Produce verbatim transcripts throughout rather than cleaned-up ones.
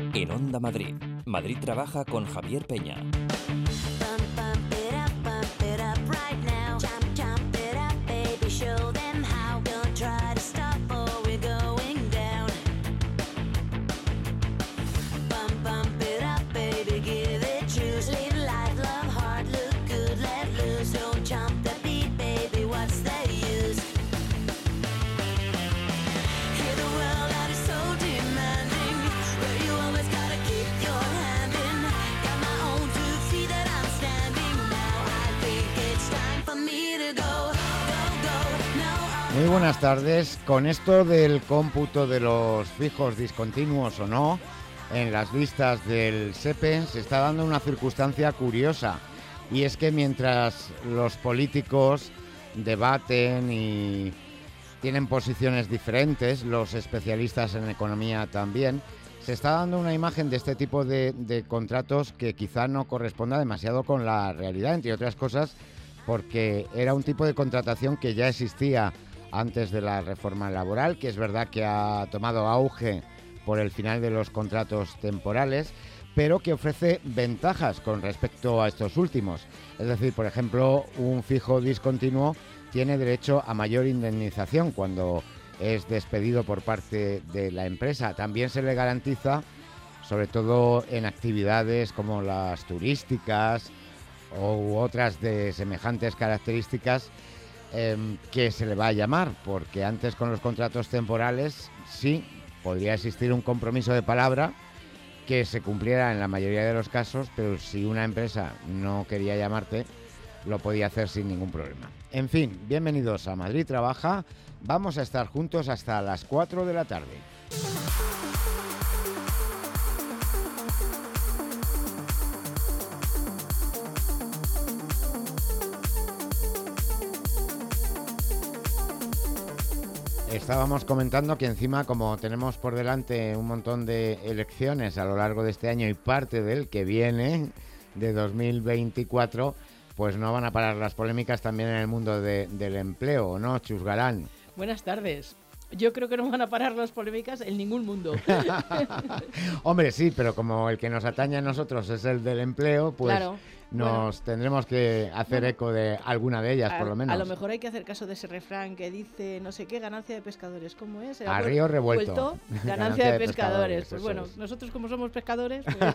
En Onda Madrid, Madrid Trabaja con Javier Peña. Muy buenas tardes. Con esto del cómputo de los fijos discontinuos o no en las listas del S E P E se está dando una circunstancia curiosa, y es que mientras los políticos debaten y tienen posiciones diferentes, los especialistas en economía también, se está dando una imagen de este tipo de, de contratos que quizá no corresponda demasiado con la realidad, entre otras cosas porque era un tipo de contratación que ya existía antes de la reforma laboral, que es verdad que ha tomado auge por el final de los contratos temporales, pero que ofrece ventajas con respecto a estos últimos. Es decir, por ejemplo, un fijo discontinuo tiene derecho a mayor indemnización cuando es despedido por parte de la empresa. También se le garantiza, sobre todo en actividades como las turísticas u otras de semejantes características, Eh, que se le va a llamar, porque antes con los contratos temporales sí podría existir un compromiso de palabra que se cumpliera en la mayoría de los casos, pero si una empresa no quería llamarte, lo podía hacer sin ningún problema. En fin, bienvenidos a Madrid Trabaja. Vamos a estar juntos hasta las cuatro de la tarde. Estábamos comentando que encima, como tenemos por delante un montón de elecciones a lo largo de este año y parte del que viene, de dos mil veinticuatro, pues no van a parar las polémicas también en el mundo de, del empleo, ¿no, Chus Galán? Buenas tardes. Yo creo que no van a parar las polémicas en ningún mundo. Hombre, sí, pero como el que nos atañe a nosotros es el del empleo, pues claro, nos bueno, tendremos que hacer bueno, eco de alguna de ellas, a, por lo menos. A lo mejor hay que hacer caso de ese refrán que dice, no sé qué, ganancia de pescadores. ¿Cómo es? A río revuelto. Vuelto, ganancia, ganancia de, de pescadores. pescadores. Pues bueno, es. Nosotros como somos pescadores, pues...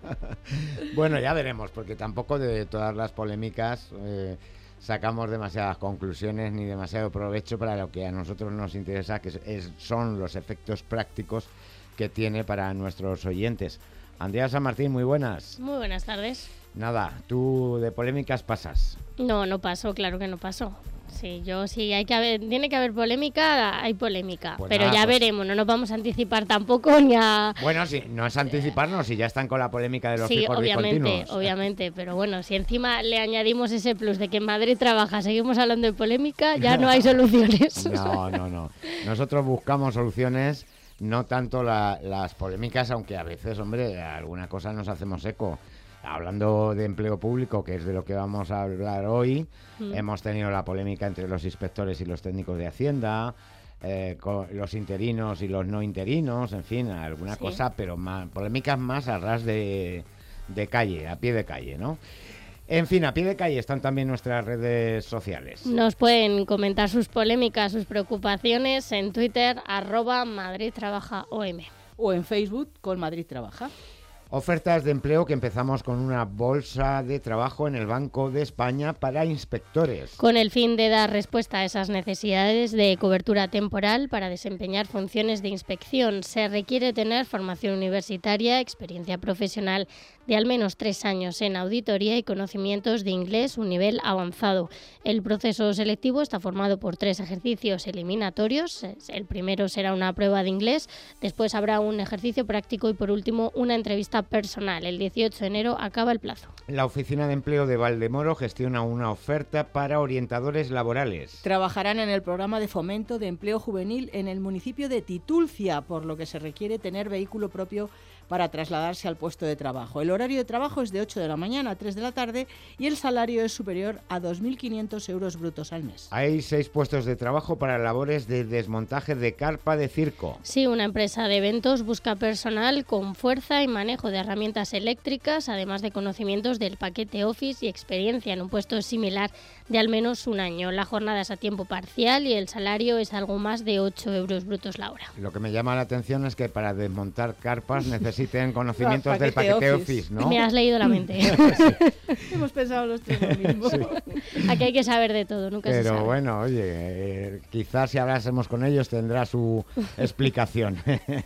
Bueno, ya veremos, porque tampoco de todas las polémicas eh, sacamos demasiadas conclusiones ni demasiado provecho para lo que a nosotros nos interesa, que es, son los efectos prácticos que tiene para nuestros oyentes. Andrea San Martín, muy buenas. Muy buenas tardes. Nada, tú de polémicas pasas. No, no paso, claro que no paso. Sí, yo sí, hay que haber, tiene que haber polémica, hay polémica, pues pero nada, ya pues... veremos, no nos vamos a anticipar tampoco ni a... Bueno, sí, no es anticiparnos, si ya están con la polémica de los sí, fijos discontinuos. Sí, obviamente, obviamente, pero bueno, si encima le añadimos ese plus de que en Madrid Trabaja, seguimos hablando de polémica, ya no hay soluciones. No, no, no, nosotros buscamos soluciones, no tanto la, las polémicas, aunque a veces, hombre, alguna cosa nos hacemos eco. Hablando de empleo público, que es de lo que vamos a hablar hoy, mm. hemos tenido la polémica entre los inspectores y los técnicos de Hacienda, eh, con los interinos y los no interinos, en fin, alguna sí. cosa, pero más, polémicas más a ras de, de calle, a pie de calle, ¿no? En fin, a pie de calle están también nuestras redes sociales. Nos pueden comentar sus polémicas, sus preocupaciones en Twitter, arroba Madrid Trabaja O M. O en Facebook con Madrid Trabaja. Ofertas de empleo, que empezamos con una bolsa de trabajo en el Banco de España para inspectores. Con el fin de dar respuesta a esas necesidades de cobertura temporal para desempeñar funciones de inspección, se requiere tener formación universitaria, experiencia profesional de al menos tres años en auditoría y conocimientos de inglés un nivel avanzado. El proceso selectivo está formado por tres ejercicios eliminatorios. El primero será una prueba de inglés, después habrá un ejercicio práctico y por último una entrevista personal. El dieciocho de enero acaba el plazo. La Oficina de Empleo de Valdemoro gestiona una oferta para orientadores laborales. Trabajarán en el programa de fomento de empleo juvenil en el municipio de Titulcia, por lo que se requiere tener vehículo propio para trasladarse al puesto de trabajo. El horario de trabajo es de ocho de la mañana a tres de la tarde y el salario es superior a dos mil quinientos euros brutos al mes. Hay seis puestos de trabajo para labores de desmontaje de carpa de circo. Sí, una empresa de eventos busca personal con fuerza y manejo de herramientas eléctricas, además de conocimientos del paquete Office y experiencia en un puesto similar de al menos un año. La jornada es a tiempo parcial y el salario es algo más de ocho euros brutos la hora. Lo que me llama la atención es que para desmontar carpas necesiten conocimientos paquete del paquete Office. Office, ¿no? Me has leído la mente. Sí. Hemos pensado los tres lo mismo. Sí. Aquí hay que saber de todo, nunca se Pero sabe. bueno, oye, eh, quizás si hablásemos con ellos tendrá su explicación.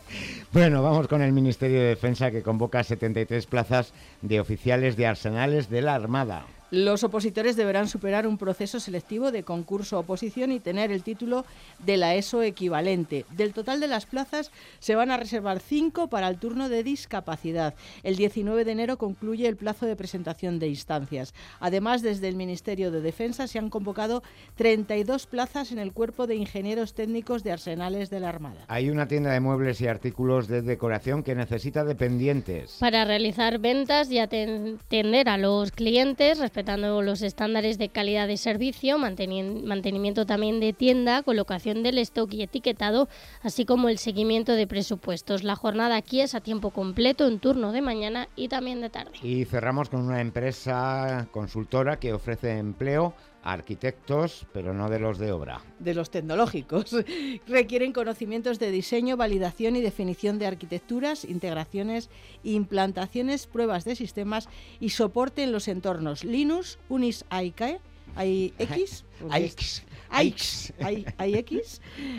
Bueno, vamos con el Ministerio de Defensa, que convoca setenta y tres plazas de oficiales de arsenales de la Armada. Los opositores deberán superar un proceso selectivo de concurso-oposición y tener el título de la ESO equivalente. Del total de las plazas se van a reservar cinco para el turno de discapacidad. El diecinueve de enero concluye el plazo de presentación de instancias. Además, desde el Ministerio de Defensa se han convocado treinta y dos plazas en el Cuerpo de Ingenieros Técnicos de Arsenales de la Armada. Hay una tienda de muebles y artículos de decoración que necesita dependientes. Para realizar ventas y atender a los clientes, respecto respetando los estándares de calidad de servicio, manteni- mantenimiento también de tienda, colocación del stock y etiquetado, así como el seguimiento de presupuestos. La jornada aquí es a tiempo completo en turno de mañana y también de tarde. Y cerramos con una empresa consultora que ofrece empleo a arquitectos, pero no de los de obra. De los tecnológicos. Requieren conocimientos de diseño, validación y definición de arquitecturas, integraciones, implantaciones, pruebas de sistemas y soporte en los entornos Linux, Unis A I K, A I X, A I X, A I X, A I X,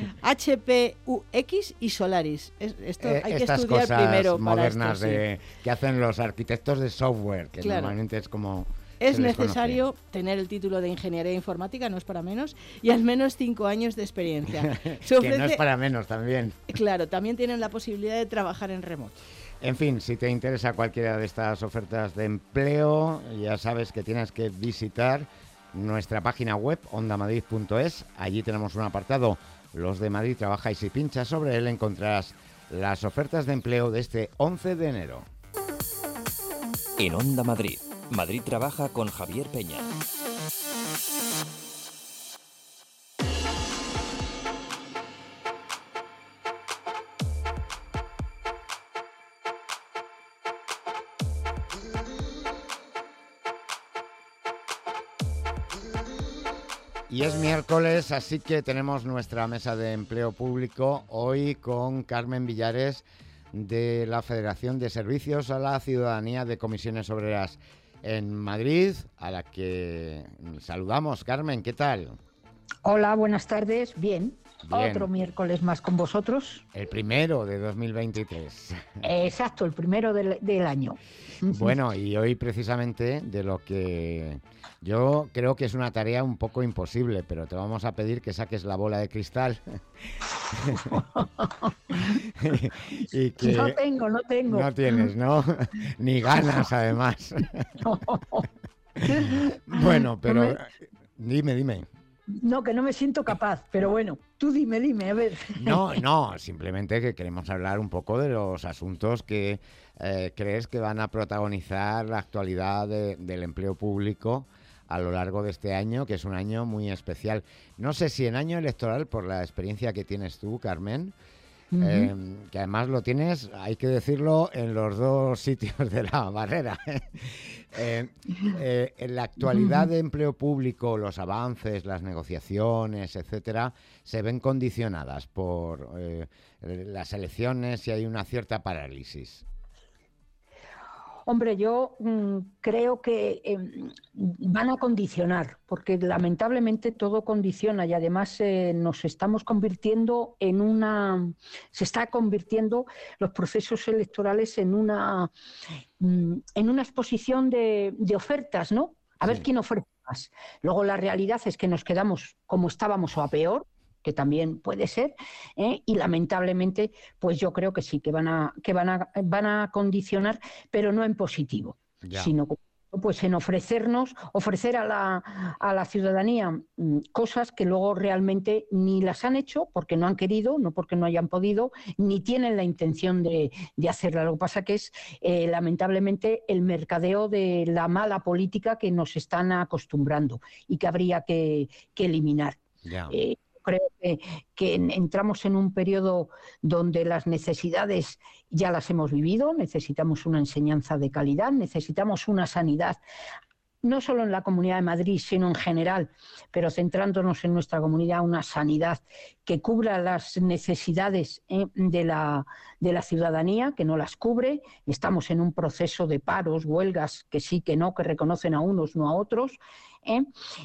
H P U X y Solaris. Es- Esto Eh, hay que estas estudiar cosas primero para modernas esto, sí. de, que hacen los arquitectos de software, que Claro. normalmente es como... Es se les necesario conoce. tener el título de Ingeniería Informática, no es para menos, y al menos cinco años de experiencia. Se Que no es ofrece- para menos también. Claro, también tienen la posibilidad de trabajar en remoto. En fin, si te interesa cualquiera de estas ofertas de empleo, ya sabes que tienes que visitar nuestra página web onda madrid punto es. Allí tenemos un apartado, Los de Madrid Trabaja, y si pinchas sobre él encontrarás las ofertas de empleo de este once de enero. En Onda Madrid, Madrid Trabaja con Javier Peña. Y es miércoles, así que tenemos nuestra mesa de empleo público hoy con Carmen Villares de la Federación de Servicios a la Ciudadanía de Comisiones Obreras en Madrid, a la que saludamos. Carmen, ¿qué tal? Hola, buenas tardes. Bien. Bien. Otro miércoles más con vosotros. El primero de dos mil veintitrés. Eh, Exacto, el primero del, del año. Bueno, y hoy precisamente de lo que yo creo que es una tarea un poco imposible, pero te vamos a pedir que saques la bola de cristal. y que No tengo, no tengo. no tienes, ¿no? Ni ganas, además. Bueno, pero No me- dime, dime. No, que no me siento capaz, pero bueno, tú dime, dime, a ver. No, no, simplemente que queremos hablar un poco de los asuntos que eh, crees que van a protagonizar la actualidad de- del empleo público a lo largo de este año, que es un año muy especial. No sé si en año electoral, por la experiencia que tienes tú, Carmen, Ujú. eh, que además lo tienes, hay que decirlo, en los dos sitios de la barrera. Eh, eh, en la actualidad de empleo público, los avances, las negociaciones, etcétera, se ven condicionadas por eh, las elecciones y hay una cierta parálisis. Hombre, yo mm, creo que eh, van a condicionar, porque lamentablemente todo condiciona y además eh, nos estamos convirtiendo en una, se está convirtiendo los procesos electorales en una, mm, en una exposición de, de ofertas, ¿no? A ver Sí. quién ofrece más. Luego la realidad es que nos quedamos como estábamos o a peor, que también puede ser, ¿eh? Y lamentablemente, pues yo creo que sí, que van a, que van a, van a condicionar, pero no en positivo, Ya. sino como pues en ofrecernos, ofrecer a la, a la ciudadanía mmm, cosas que luego realmente ni las han hecho porque no han querido, no porque no hayan podido, ni tienen la intención de, de hacerla. Lo que pasa que es, eh, lamentablemente, el mercadeo de la mala política que nos están acostumbrando y que habría que, que eliminar. Ya. Eh, Creo que, que entramos en un periodo donde las necesidades ya las hemos vivido, necesitamos una enseñanza de calidad, necesitamos una sanidad, no solo en la Comunidad de Madrid, sino en general, pero centrándonos en nuestra comunidad, una sanidad que cubra las necesidades eh, de, la, de la ciudadanía, que no las cubre. Estamos en un proceso de paros, huelgas, que sí, que no, que reconocen a unos, no a otros, ¿eh?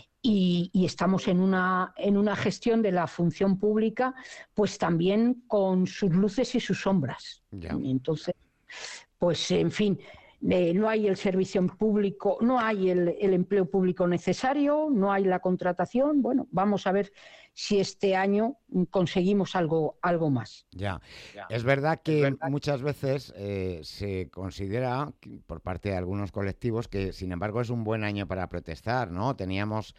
Y, y estamos en una, en una gestión de la función pública, pues también con sus luces y sus sombras. Ya. Entonces, pues en fin, eh, no hay el servicio público, no hay el, el empleo público necesario, no hay la contratación. Bueno, vamos a ver si este año conseguimos algo, algo más. Ya. Es verdad que es verdad. muchas veces eh, se considera por parte de algunos colectivos que, sin embargo, es un buen año para protestar, ¿no? Teníamos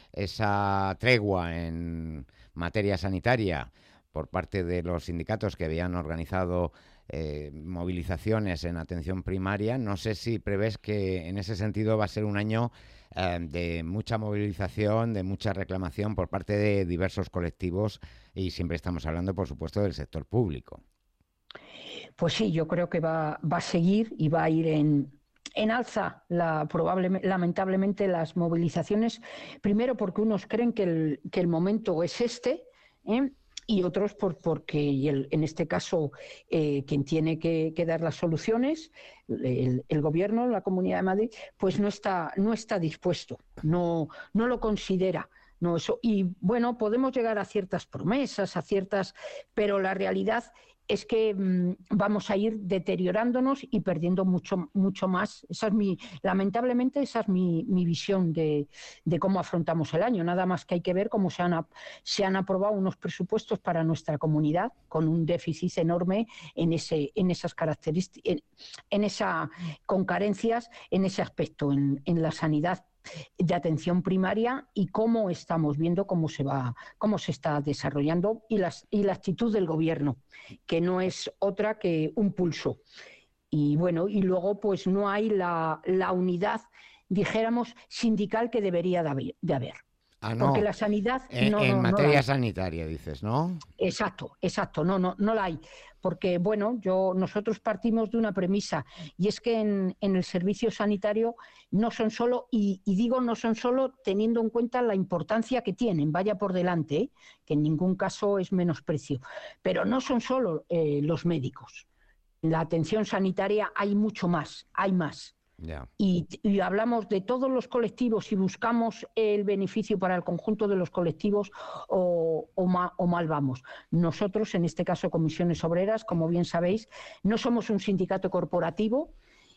esa tregua en materia sanitaria por parte de los sindicatos que habían organizado eh, movilizaciones en atención primaria. No sé si prevés que en ese sentido va a ser un año eh, de mucha movilización, de mucha reclamación por parte de diversos colectivos, y siempre estamos hablando, por supuesto, del sector público. Pues sí, yo creo que va, va a seguir y va a ir en, en alza, la, probablemente, lamentablemente, las movilizaciones. Primero porque unos creen que el, que el momento es este, ¿eh? Y otros por, porque, y el, en este caso, eh, quien tiene que, que dar las soluciones, el, el Gobierno, la Comunidad de Madrid, pues no está, no está dispuesto, no, no lo considera. No, eso. Y bueno, podemos llegar a ciertas promesas, a ciertas, pero la realidad es que mmm, vamos a ir deteriorándonos y perdiendo mucho, mucho más. Esa es mi, lamentablemente, esa es mi, mi visión de, de cómo afrontamos el año. Nada más que hay que ver cómo se han, se han aprobado unos presupuestos para nuestra comunidad con un déficit enorme en ese, en esas características, en, en esa, con carencias en ese aspecto, en, en la sanidad de atención primaria, y cómo estamos viendo cómo se va, cómo se está desarrollando, y las y la actitud del Gobierno, que no es otra que un pulso. Y bueno, y luego pues no hay la, la unidad, dijéramos, sindical que debería de haber. De haber. Ah, no. Porque la sanidad... En, no, en no, materia no sanitaria, dices, ¿no? Exacto, exacto, no, no, no la hay. Porque, bueno, yo nosotros partimos de una premisa, y es que en, en el servicio sanitario no son solo, y, y digo no son solo teniendo en cuenta la importancia que tienen, vaya por delante, ¿eh? Que en ningún caso es menosprecio, pero no son solo eh, los médicos. En la atención sanitaria hay mucho más, hay más. Yeah. Y, y hablamos de todos los colectivos y buscamos el beneficio para el conjunto de los colectivos, o, o, ma, o mal vamos. Nosotros, en este caso Comisiones Obreras, como bien sabéis, no somos un sindicato corporativo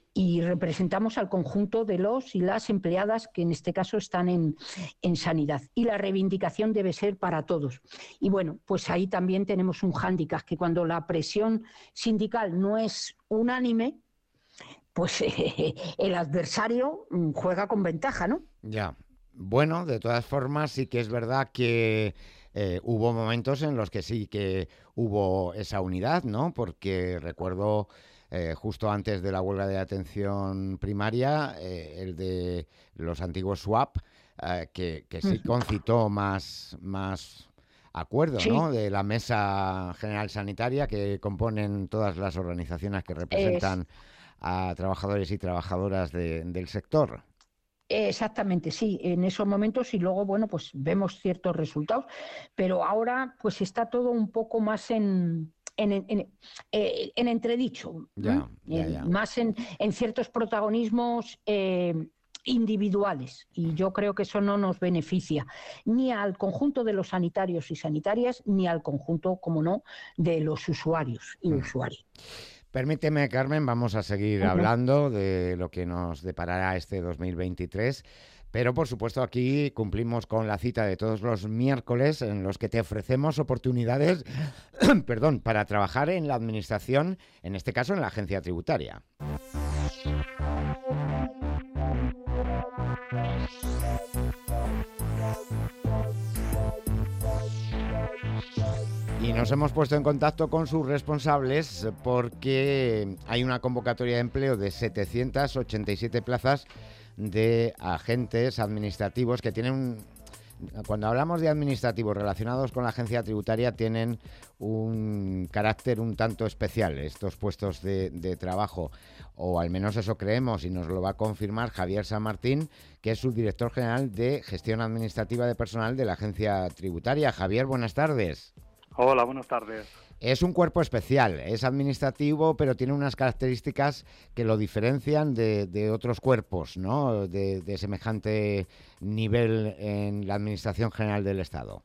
y representamos al conjunto de los y las empleadas que en este caso están en, en sanidad. Y la reivindicación debe ser para todos. Y bueno, pues ahí también tenemos un hándicap, que cuando la presión sindical no es unánime, pues eh, el adversario juega con ventaja, ¿no? Ya. Bueno, de todas formas, sí que es verdad que eh, hubo momentos en los que sí que hubo esa unidad, ¿no? Porque recuerdo eh, justo antes de la huelga de atención primaria, eh, el de los antiguos S W A P, eh, que, que sí concitó más, más acuerdo, sí, ¿no? De la Mesa General Sanitaria, que componen todas las organizaciones que representan... Es... a trabajadores y trabajadoras de, del sector. Exactamente, sí, en esos momentos, y luego, bueno, pues vemos ciertos resultados, pero ahora pues está todo un poco más en, en, en, en, en entredicho, ya, ya, en, ya. más en, en ciertos protagonismos eh, individuales, y yo creo que eso no nos beneficia ni al conjunto de los sanitarios y sanitarias, ni al conjunto, como no, de los usuarios y mm. usuarias. Permíteme, Carmen, vamos a seguir uh-huh. hablando de lo que nos deparará este dos mil veintitrés, pero por supuesto aquí cumplimos con la cita de todos los miércoles en los que te ofrecemos oportunidades perdón, para trabajar en la administración, en este caso en la agencia tributaria. Y nos hemos puesto en contacto con sus responsables porque hay una convocatoria de empleo de setecientas ochenta y siete plazas de agentes administrativos que tienen un... Cuando hablamos de administrativos relacionados con la agencia tributaria, tienen un carácter un tanto especial estos puestos de, de trabajo, o al menos eso creemos, y nos lo va a confirmar Javier San Martín, que es subdirector general de Gestión Administrativa de Personal de la agencia tributaria. Javier, buenas tardes. Hola, buenas tardes. Es un cuerpo especial, es administrativo, pero tiene unas características que lo diferencian de, de otros cuerpos, ¿no? De, de semejante nivel en la Administración General del Estado.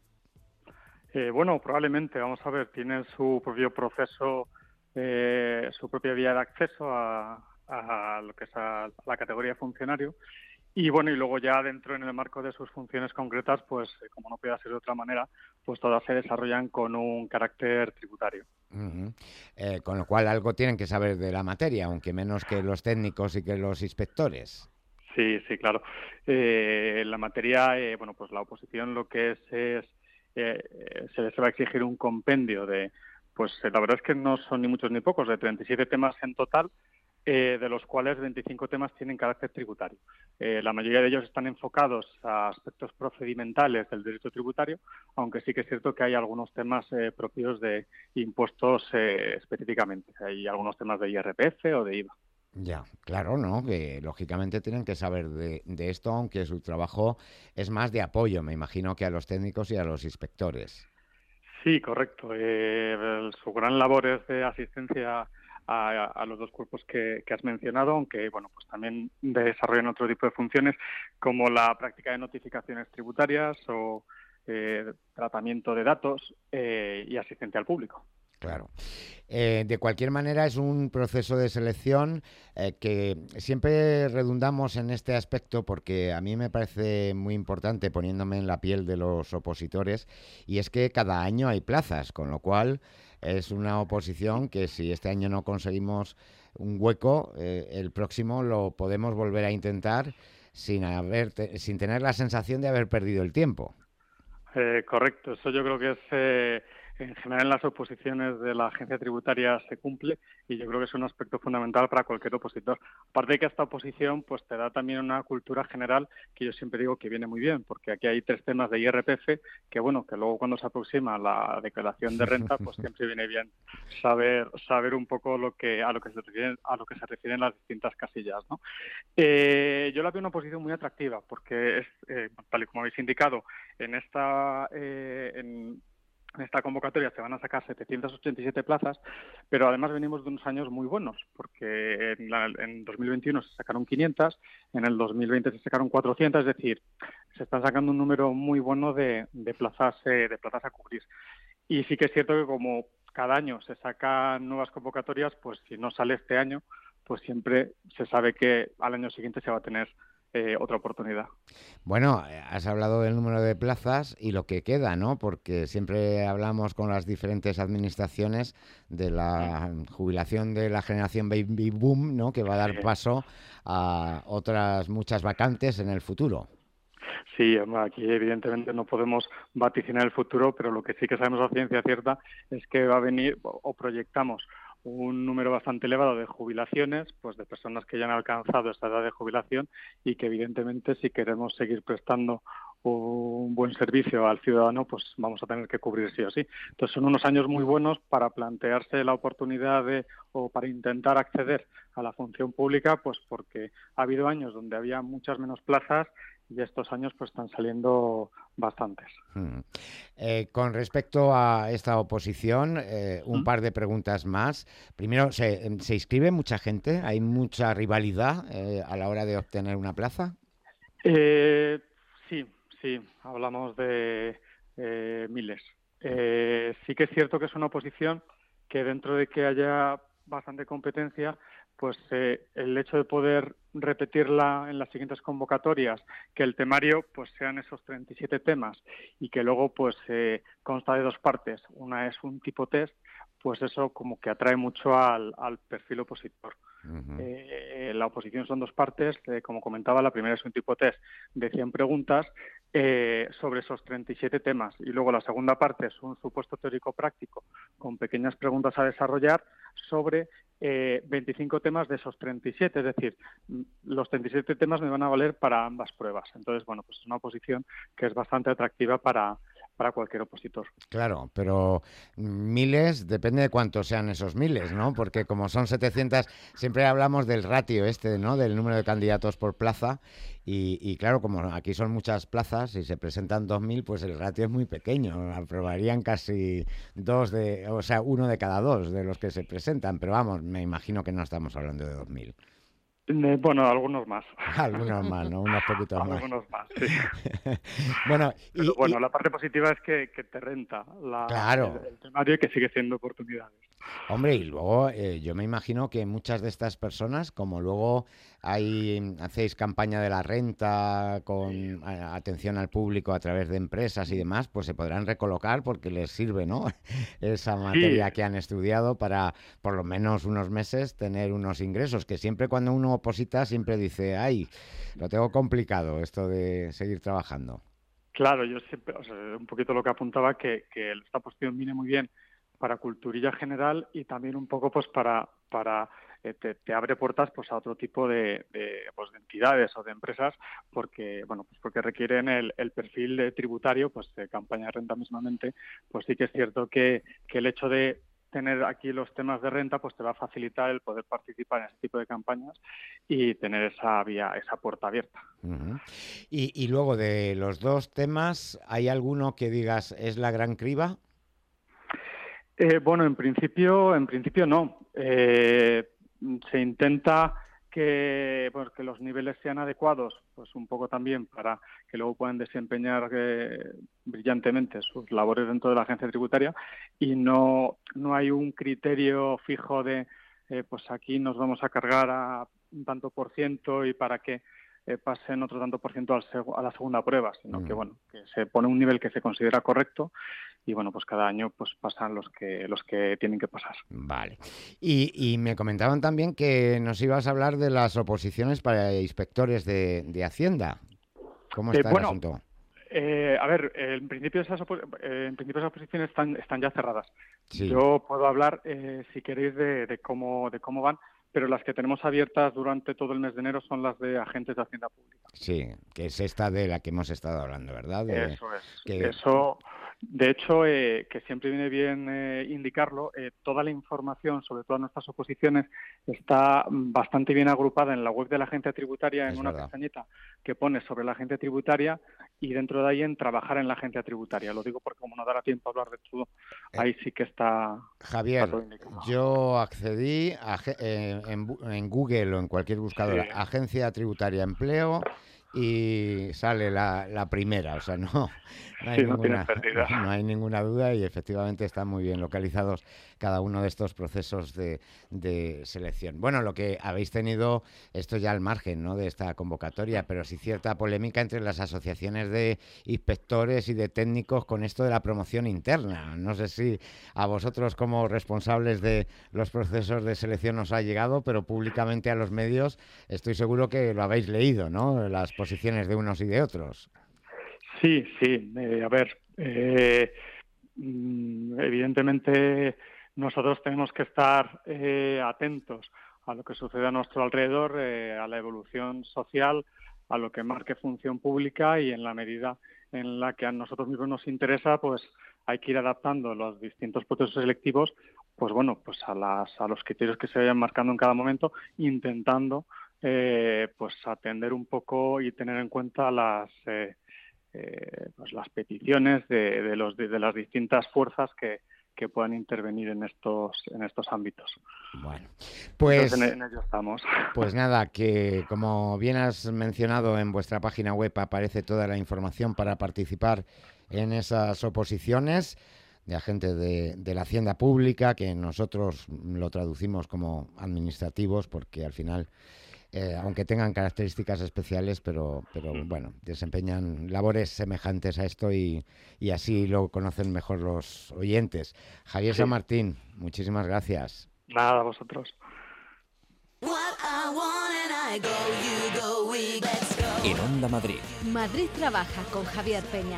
Eh, bueno, probablemente, vamos a ver, tiene su propio proceso, eh, su propia vía de acceso a, a lo que es a la categoría de funcionario. Y bueno, y luego ya dentro en el marco de sus funciones concretas, pues como no puede ser de otra manera, pues todas se desarrollan con un carácter tributario. Uh-huh. Eh, con lo cual algo tienen que saber de la materia, aunque menos que los técnicos y que los inspectores. Sí, sí, claro. Eh, la materia, eh, bueno, pues la oposición lo que es es eh, se les va a exigir un compendio de, pues la verdad es que no son ni muchos ni pocos, de treinta y siete temas en total. Eh, de los cuales veinticinco temas tienen carácter tributario. Eh, la mayoría de ellos están enfocados a aspectos procedimentales del derecho tributario, aunque sí que es cierto que hay algunos temas eh, propios de impuestos eh, específicamente. Hay algunos temas de I R P F o de I V A. Ya, claro, ¿no? Que lógicamente tienen que saber de, de esto, aunque su trabajo es más de apoyo, me imagino, que a los técnicos y a los inspectores. Sí, correcto. Eh, el, su gran labor es de asistencia A, a los dos cuerpos que, que has mencionado, aunque bueno, pues también desarrollan otro tipo de funciones como la práctica de notificaciones tributarias o eh, tratamiento de datos eh, y asistencia al público. Claro. Eh, de cualquier manera, es un proceso de selección eh, que siempre redundamos en este aspecto porque a mí me parece muy importante, poniéndome en la piel de los opositores, y es que cada año hay plazas, con lo cual es una oposición que si este año no conseguimos un hueco, eh, el próximo lo podemos volver a intentar sin, haber te- sin tener la sensación de haber perdido el tiempo. Eh, correcto, eso yo creo que es eh, en general en las oposiciones de la agencia tributaria se cumple y yo creo que es un aspecto fundamental para cualquier opositor. Aparte de que esta oposición pues te da también una cultura general que yo siempre digo que viene muy bien, porque aquí hay tres temas de I R P F que bueno, que luego cuando se aproxima la declaración de renta pues siempre viene bien saber saber un poco lo que a lo que se refieren a lo que se refieren las distintas casillas, ¿no? Eh, yo la veo una oposición muy atractiva porque es eh, tal y como habéis indicado en esta eh, en En esta convocatoria se van a sacar setecientas ochenta y siete plazas, pero además venimos de unos años muy buenos, porque en, la, en dos mil veintiuno se sacaron quinientas, en el dos mil veinte se sacaron cuatrocientas, es decir, se está sacando un número muy bueno de, de plazas eh, de plazas a cubrir. Y sí que es cierto que como cada año se sacan nuevas convocatorias, pues si no sale este año, pues siempre se sabe que al año siguiente se va a tener Eh, otra oportunidad. Bueno, has hablado del número de plazas y lo que queda, ¿no? Porque siempre hablamos con las diferentes administraciones de la jubilación de la generación baby boom, ¿no? Que va a dar paso a otras muchas vacantes en el futuro. Sí, aquí evidentemente no podemos vaticinar el futuro, pero lo que sí que sabemos a ciencia cierta es que va a venir o proyectamos un número bastante elevado de jubilaciones, pues de personas que ya han alcanzado esta edad de jubilación y que evidentemente si queremos seguir prestando un buen servicio al ciudadano, pues vamos a tener que cubrir sí o sí. Entonces son unos años muy buenos para plantearse la oportunidad de o para intentar acceder a la función pública, pues porque ha habido años donde había muchas menos plazas y estos años pues están saliendo bastantes. Hmm. Eh, con respecto a esta oposición, eh, un ¿Mm? par de preguntas más. Primero, ¿se, se inscribe mucha gente? ¿Hay mucha rivalidad eh, a la hora de obtener una plaza? Eh, sí, sí, hablamos de eh, miles. Eh, sí que es cierto que es una oposición que dentro de que haya bastante competencia, pues eh, el hecho de poder repetirla en las siguientes convocatorias, que el temario pues sean esos treinta y siete temas y que luego pues eh, consta de dos partes. Una es un tipo test pues eso como que atrae mucho al, al perfil opositor. Uh-huh. Eh, la oposición son dos partes, eh, como comentaba, la primera es un tipo test de cien preguntas eh, sobre esos treinta y siete temas, y luego la segunda parte es un supuesto teórico práctico con pequeñas preguntas a desarrollar sobre eh, veinticinco temas de esos treinta y siete, es decir, los treinta y siete temas me van a valer para ambas pruebas. Entonces, bueno, pues es una oposición que es bastante atractiva para para cualquier opositor. Claro, pero miles, depende de cuántos sean esos miles, ¿no? Porque como son setecientos, siempre hablamos del ratio este, ¿no? Del número de candidatos por plaza y, y claro, como aquí son muchas plazas y se presentan dos mil, pues el ratio es muy pequeño. Aprobarían casi dos de, o sea, uno de cada dos de los que se presentan, pero vamos, me imagino que no estamos hablando de dos mil. Eh, bueno, algunos más. Algunos más, ¿no? Unos poquitos más. Algunos más, sí. Bueno, y, Pero bueno, y... la parte positiva es que, que te renta la, claro. el, el temario y que sigue siendo oportunidades. Hombre, y luego eh, yo me imagino que muchas de estas personas, como luego hay, hacéis campaña de la renta con a, atención al público a través de empresas y demás, pues se podrán recolocar porque les sirve, ¿no? Esa materia sí. que han estudiado para por lo menos unos meses tener unos ingresos, que siempre cuando uno oposita siempre dice, ay, lo tengo complicado esto de seguir trabajando. Claro, yo siempre, o sea, un poquito lo que apuntaba, que, que esta posición viene muy bien para culturilla general y también un poco pues para para eh, te, te abre puertas pues a otro tipo de, de, pues, de entidades o de empresas porque bueno pues porque requieren el, el perfil de tributario pues de campaña de renta mismamente. Pues sí que es cierto que, que el hecho de tener aquí los temas de renta pues te va a facilitar el poder participar en ese tipo de campañas y tener esa vía, esa puerta abierta. Uh-huh. y, y luego de los dos temas, ¿hay alguno que digas es la gran criba? Eh, bueno, en principio, en principio no. Eh, se intenta que, pues, que los niveles sean adecuados, pues un poco también para que luego puedan desempeñar eh, brillantemente sus labores dentro de la agencia tributaria y no no hay un criterio fijo de, eh, pues aquí nos vamos a cargar a un tanto por ciento y para que eh, pasen otro tanto por ciento al seg- a la segunda prueba, sino mm. que bueno que se pone un nivel que se considera correcto. Y bueno, pues cada año pues pasan los que los que tienen que pasar. Vale. Y, y me comentaban también que nos ibas a hablar de las oposiciones para inspectores de, de Hacienda. ¿Cómo está eh, bueno, el asunto? Eh, a ver, en principio esas, opo- eh, en principio esas oposiciones están, están ya cerradas. Sí. Yo puedo hablar, eh, si queréis, de, de cómo de cómo van, pero las que tenemos abiertas durante todo el mes de enero son las de agentes de Hacienda Pública. Sí, que es esta de la que hemos estado hablando, ¿verdad? De, Eso es. Que... Eso, de hecho, eh, que siempre viene bien eh, indicarlo, eh, toda la información sobre todas nuestras oposiciones está bastante bien agrupada en la web de la agencia tributaria, en es una verdad. pestañita que pone sobre la agencia tributaria y dentro de ahí en trabajar en la agencia tributaria. Lo digo porque como no dará tiempo a hablar de todo, Eh, ahí sí que está... Javier, está todo indicado. yo accedí a, eh, en, en Google o en cualquier buscadora, Sí. Agencia Tributaria Empleo, y sale la, la primera, o sea, no, no, hay Sí, no ninguna, tienes pérdida. no hay ninguna duda y efectivamente están muy bien localizados cada uno de estos procesos de, de selección. Bueno, lo que habéis tenido, esto ya al margen, ¿no?, de esta convocatoria, pero sí cierta polémica entre las asociaciones de inspectores y de técnicos con esto de la promoción interna. No sé si a vosotros como responsables de los procesos de selección os ha llegado, pero públicamente a los medios estoy seguro que lo habéis leído, ¿no?, las posiciones de unos y de otros. Sí, sí. Eh, a ver, eh, mm, evidentemente nosotros tenemos que estar eh, atentos a lo que sucede a nuestro alrededor, eh, a la evolución social, a lo que marque función pública y en la medida en la que a nosotros mismos nos interesa, pues hay que ir adaptando los distintos procesos selectivos, pues bueno, pues a las a los criterios que se vayan marcando en cada momento, intentando eh, pues atender un poco y tener en cuenta las eh, eh, pues las peticiones de, de los de, de las distintas fuerzas que que puedan intervenir en estos en estos ámbitos. Bueno, pues Entonces, en, en ello estamos. Pues nada, que como bien has mencionado, en vuestra página web aparece toda la información para participar en esas oposiciones de agentes de, de la Hacienda Pública, que nosotros lo traducimos como administrativos, porque al final eh, aunque tengan características especiales, pero, pero bueno, desempeñan labores semejantes a esto y, y así lo conocen mejor los oyentes. Javier Sí. San Martín, muchísimas gracias. Nada, a vosotros. En Onda Madrid. Madrid trabaja con Javier Peña.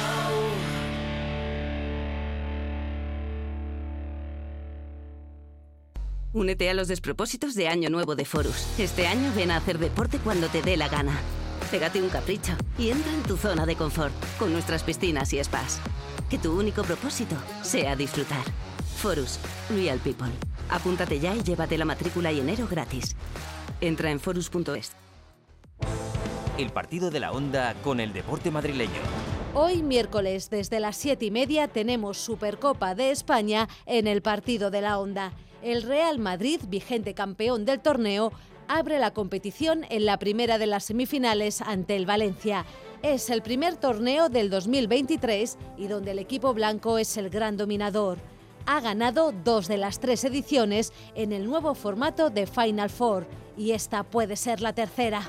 Únete a los despropósitos de Año Nuevo de Forus. Este año ven a hacer deporte cuando te dé la gana. Pégate un capricho y entra en tu zona de confort con nuestras piscinas y spas. Que tu único propósito sea disfrutar. Forus, Real People. Apúntate ya y llévate la matrícula y enero gratis. Entra en forus punto es. El partido de la Onda con el deporte madrileño. Hoy, miércoles, desde las siete y media, tenemos Supercopa de España en el partido de la Onda. El Real Madrid, vigente campeón del torneo, abre la competición en la primera de las semifinales ante el Valencia. Es el primer torneo del dos mil veintitrés y donde el equipo blanco es el gran dominador. Ha ganado dos de las tres ediciones en el nuevo formato de Final Four y esta puede ser la tercera.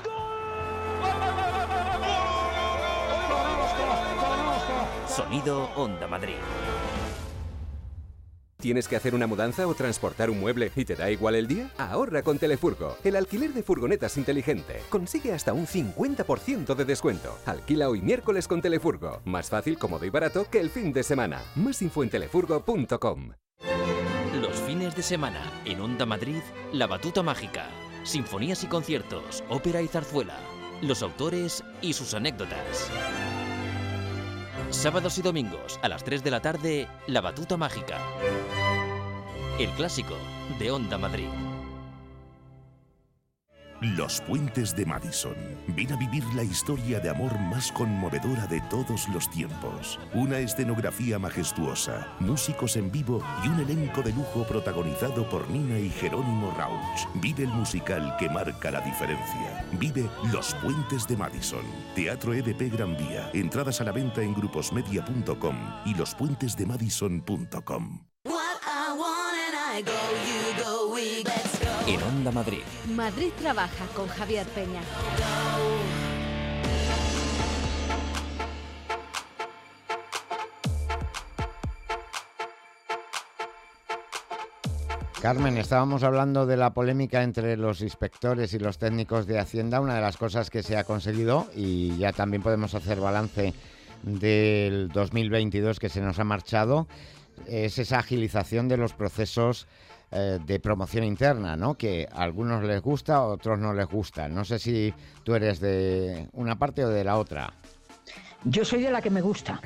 Sonido Onda Madrid. ¿Tienes que hacer una mudanza o transportar un mueble y te da igual el día? Ahorra con Telefurgo, el alquiler de furgonetas inteligente. Consigue hasta un cincuenta por ciento de descuento. Alquila hoy miércoles con Telefurgo. Más fácil, cómodo y barato que el fin de semana. Más info en telefurgo punto com. Los fines de semana en Onda Madrid, La Batuta Mágica. Sinfonías y conciertos, ópera y zarzuela. Los autores y sus anécdotas. Sábados y domingos a las tres de la tarde, La Batuta Mágica. El clásico de Onda Madrid. Los Puentes de Madison. Ven a vivir la historia de amor más conmovedora de todos los tiempos. Una escenografía majestuosa, músicos en vivo y un elenco de lujo protagonizado por Nina y Jerónimo Rauch. Vive el musical que marca la diferencia. Vive Los Puentes de Madison. Teatro E D P Gran Vía. Entradas a la venta en gruposmedia punto com y los puentes de madison punto com. En Onda Madrid. Madrid trabaja con Javier Peña. Carmen, estábamos hablando de la polémica entre los inspectores y los técnicos de Hacienda. Una de las cosas que se ha conseguido, y ya también podemos hacer balance del dos mil veintidós que se nos ha marchado, es esa agilización de los procesos eh, de promoción interna, ¿no? Que a algunos les gusta, a otros no les gusta. No sé si tú eres de una parte o de la otra. Yo soy de la que me gusta.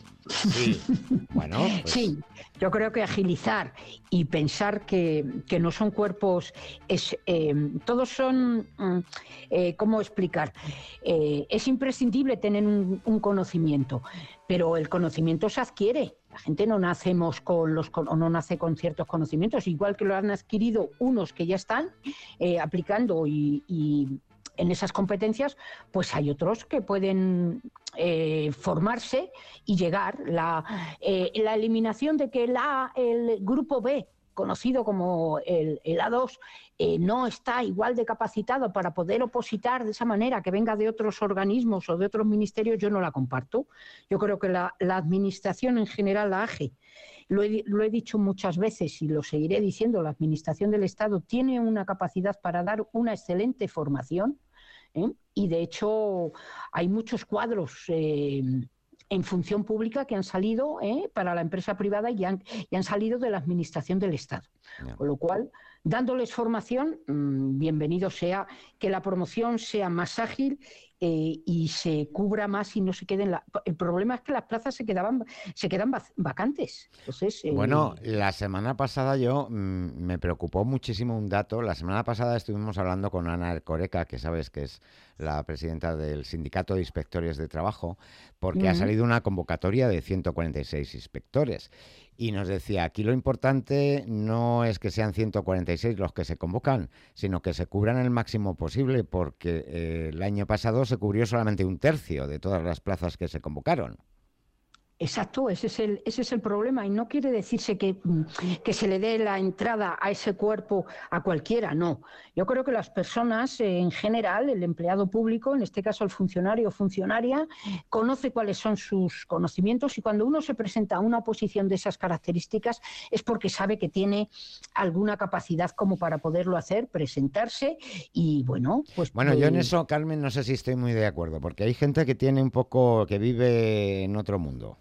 Sí, bueno, pues... sí, yo creo que agilizar y pensar que, que no son cuerpos, es, eh, todos son, eh, ¿cómo explicar? Eh, es imprescindible tener un, un conocimiento, pero el conocimiento se adquiere. La gente no nacemos con los o no nace con ciertos conocimientos, igual que lo han adquirido unos que ya están eh, aplicando y, y en esas competencias, pues hay otros que pueden eh, formarse y llegar. La, eh, la eliminación de que la, el grupo B, conocido como el, el A dos, eh, no está igual de capacitado para poder opositar de esa manera, que venga de otros organismos o de otros ministerios, yo no la comparto. Yo creo que la, la administración en general, la A G E, Lo he, lo he dicho muchas veces y lo seguiré diciendo, la Administración del Estado tiene una capacidad para dar una excelente formación, ¿eh? Y de hecho hay muchos cuadros eh, en función pública que han salido eh, para la empresa privada y han, y han salido de la Administración del Estado. Yeah. Con lo cual, dándoles formación, mmm, bienvenido sea que la promoción sea más ágil Eh, y se cubra más y no se queden... La... El problema es que las plazas se quedaban se quedan vacantes. Entonces, eh... Bueno, la semana pasada yo mmm, me preocupó muchísimo un dato. La semana pasada estuvimos hablando con Ana Ercoreca, que sabes que es la presidenta del Sindicato de Inspectores de Trabajo, porque uh-huh. ha salido una convocatoria de ciento cuarenta y seis inspectores. Y nos decía, aquí lo importante no es que sean ciento cuarenta y seis los que se convocan, sino que se cubran el máximo posible, porque eh, el año pasado se cubrió solamente un tercio de todas las plazas que se convocaron. Exacto, ese es el ese es el problema, y no quiere decirse que, que se le dé la entrada a ese cuerpo a cualquiera, no. Yo creo que las personas, eh, en general, el empleado público, en este caso el funcionario o funcionaria, conoce cuáles son sus conocimientos, y cuando uno se presenta a una posición de esas características es porque sabe que tiene alguna capacidad como para poderlo hacer, presentarse y, bueno, pues... Bueno, pues... yo en eso, Carmen, no sé si estoy muy de acuerdo, porque hay gente que tiene un poco, que vive en otro mundo.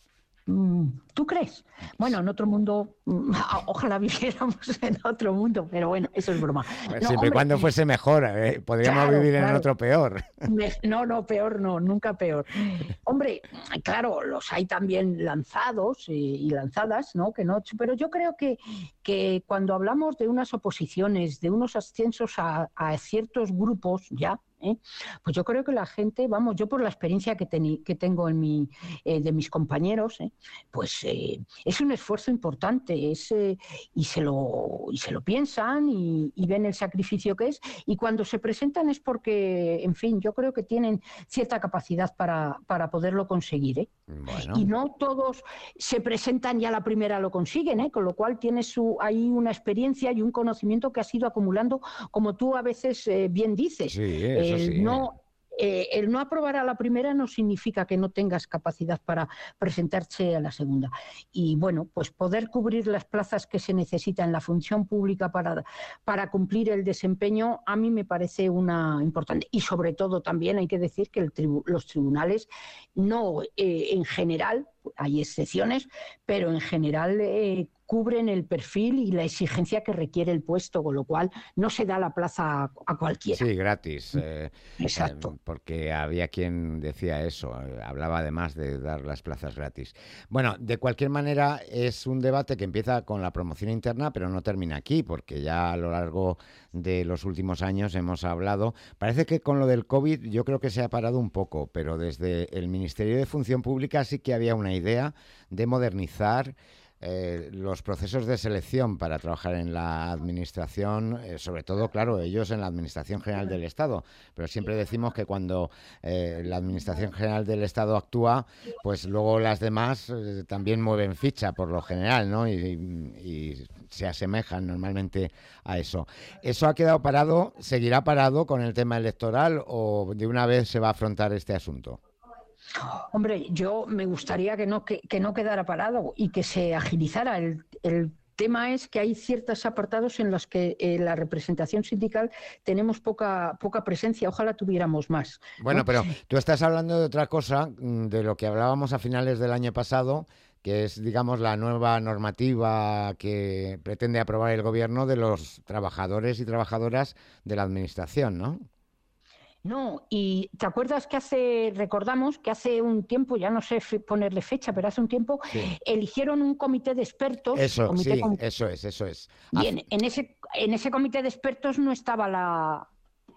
¿Tú crees? Bueno, en otro mundo, ojalá viviéramos en otro mundo, pero bueno, eso es broma. Pues no, siempre hombre, y cuando fuese mejor, ¿eh? Podríamos claro, vivir claro. en otro peor. No, no, peor no, nunca peor. Hombre, claro, los hay también lanzados y, y lanzadas, ¿no? Que no, pero yo creo que, que cuando hablamos de unas oposiciones, de unos ascensos a, a ciertos grupos, ya, ¿Eh? pues yo creo que la gente, vamos, yo por la experiencia que, teni, que tengo en mi, eh, de mis compañeros, ¿eh? pues eh, es un esfuerzo importante, es, eh, y, se lo, y se lo piensan y, y ven el sacrificio que es, y cuando se presentan es porque, en fin, yo creo que tienen cierta capacidad para, para poderlo conseguir, ¿eh? Bueno. Y no todos se presentan y a la primera lo consiguen, ¿eh? Con lo cual tiene su, hay una experiencia y un conocimiento que has ido acumulando, como tú a veces eh, bien dices. Sí, eso el sí. no Eh, el no aprobar a la primera no significa que no tengas capacidad para presentarse a la segunda. Y bueno, pues poder cubrir las plazas que se necesitan en la función pública para, para cumplir el desempeño, a mí me parece una importante. Y sobre todo también hay que decir que el tribu- los tribunales no, eh, en general, hay excepciones, pero en general eh, cubren el perfil y la exigencia que requiere el puesto, con lo cual no se da la plaza a, a cualquiera. Sí, gratis. Eh, Exacto. Eh, porque había quien decía eso, eh, hablaba además de dar las plazas gratis. Bueno, de cualquier manera es un debate que empieza con la promoción interna, pero no termina aquí, porque ya a lo largo de los últimos años hemos hablado. Parece que con lo del COVID yo creo que se ha parado un poco, pero desde el Ministerio de Función Pública sí que había una idea de modernizar Eh, los procesos de selección para trabajar en la administración, eh, sobre todo, claro, ellos en la Administración General del Estado, pero siempre decimos que cuando eh, la Administración General del Estado actúa, pues luego las demás eh, también mueven ficha por lo general, ¿no? Y, y, y se asemejan normalmente a eso. ¿Eso ha quedado parado? ¿Seguirá parado con el tema electoral o de una vez se va a afrontar este asunto? Hombre, yo me gustaría que no, que, que no quedara parado y que se agilizara. El, el tema es que hay ciertos apartados en los que eh, la representación sindical tenemos poca, poca presencia. Ojalá tuviéramos más, ¿no? Bueno, pero tú estás hablando de otra cosa, de lo que hablábamos a finales del año pasado, que es, digamos, la nueva normativa que pretende aprobar el gobierno de los trabajadores y trabajadoras de la administración, ¿no? No, y ¿te acuerdas que hace, recordamos que hace un tiempo, ya no sé fe, ponerle fecha, pero hace un tiempo, sí, eligieron un comité de expertos? Eso, comité sí, con... eso es, eso es. Bien, en ese, en ese comité de expertos no estaba la...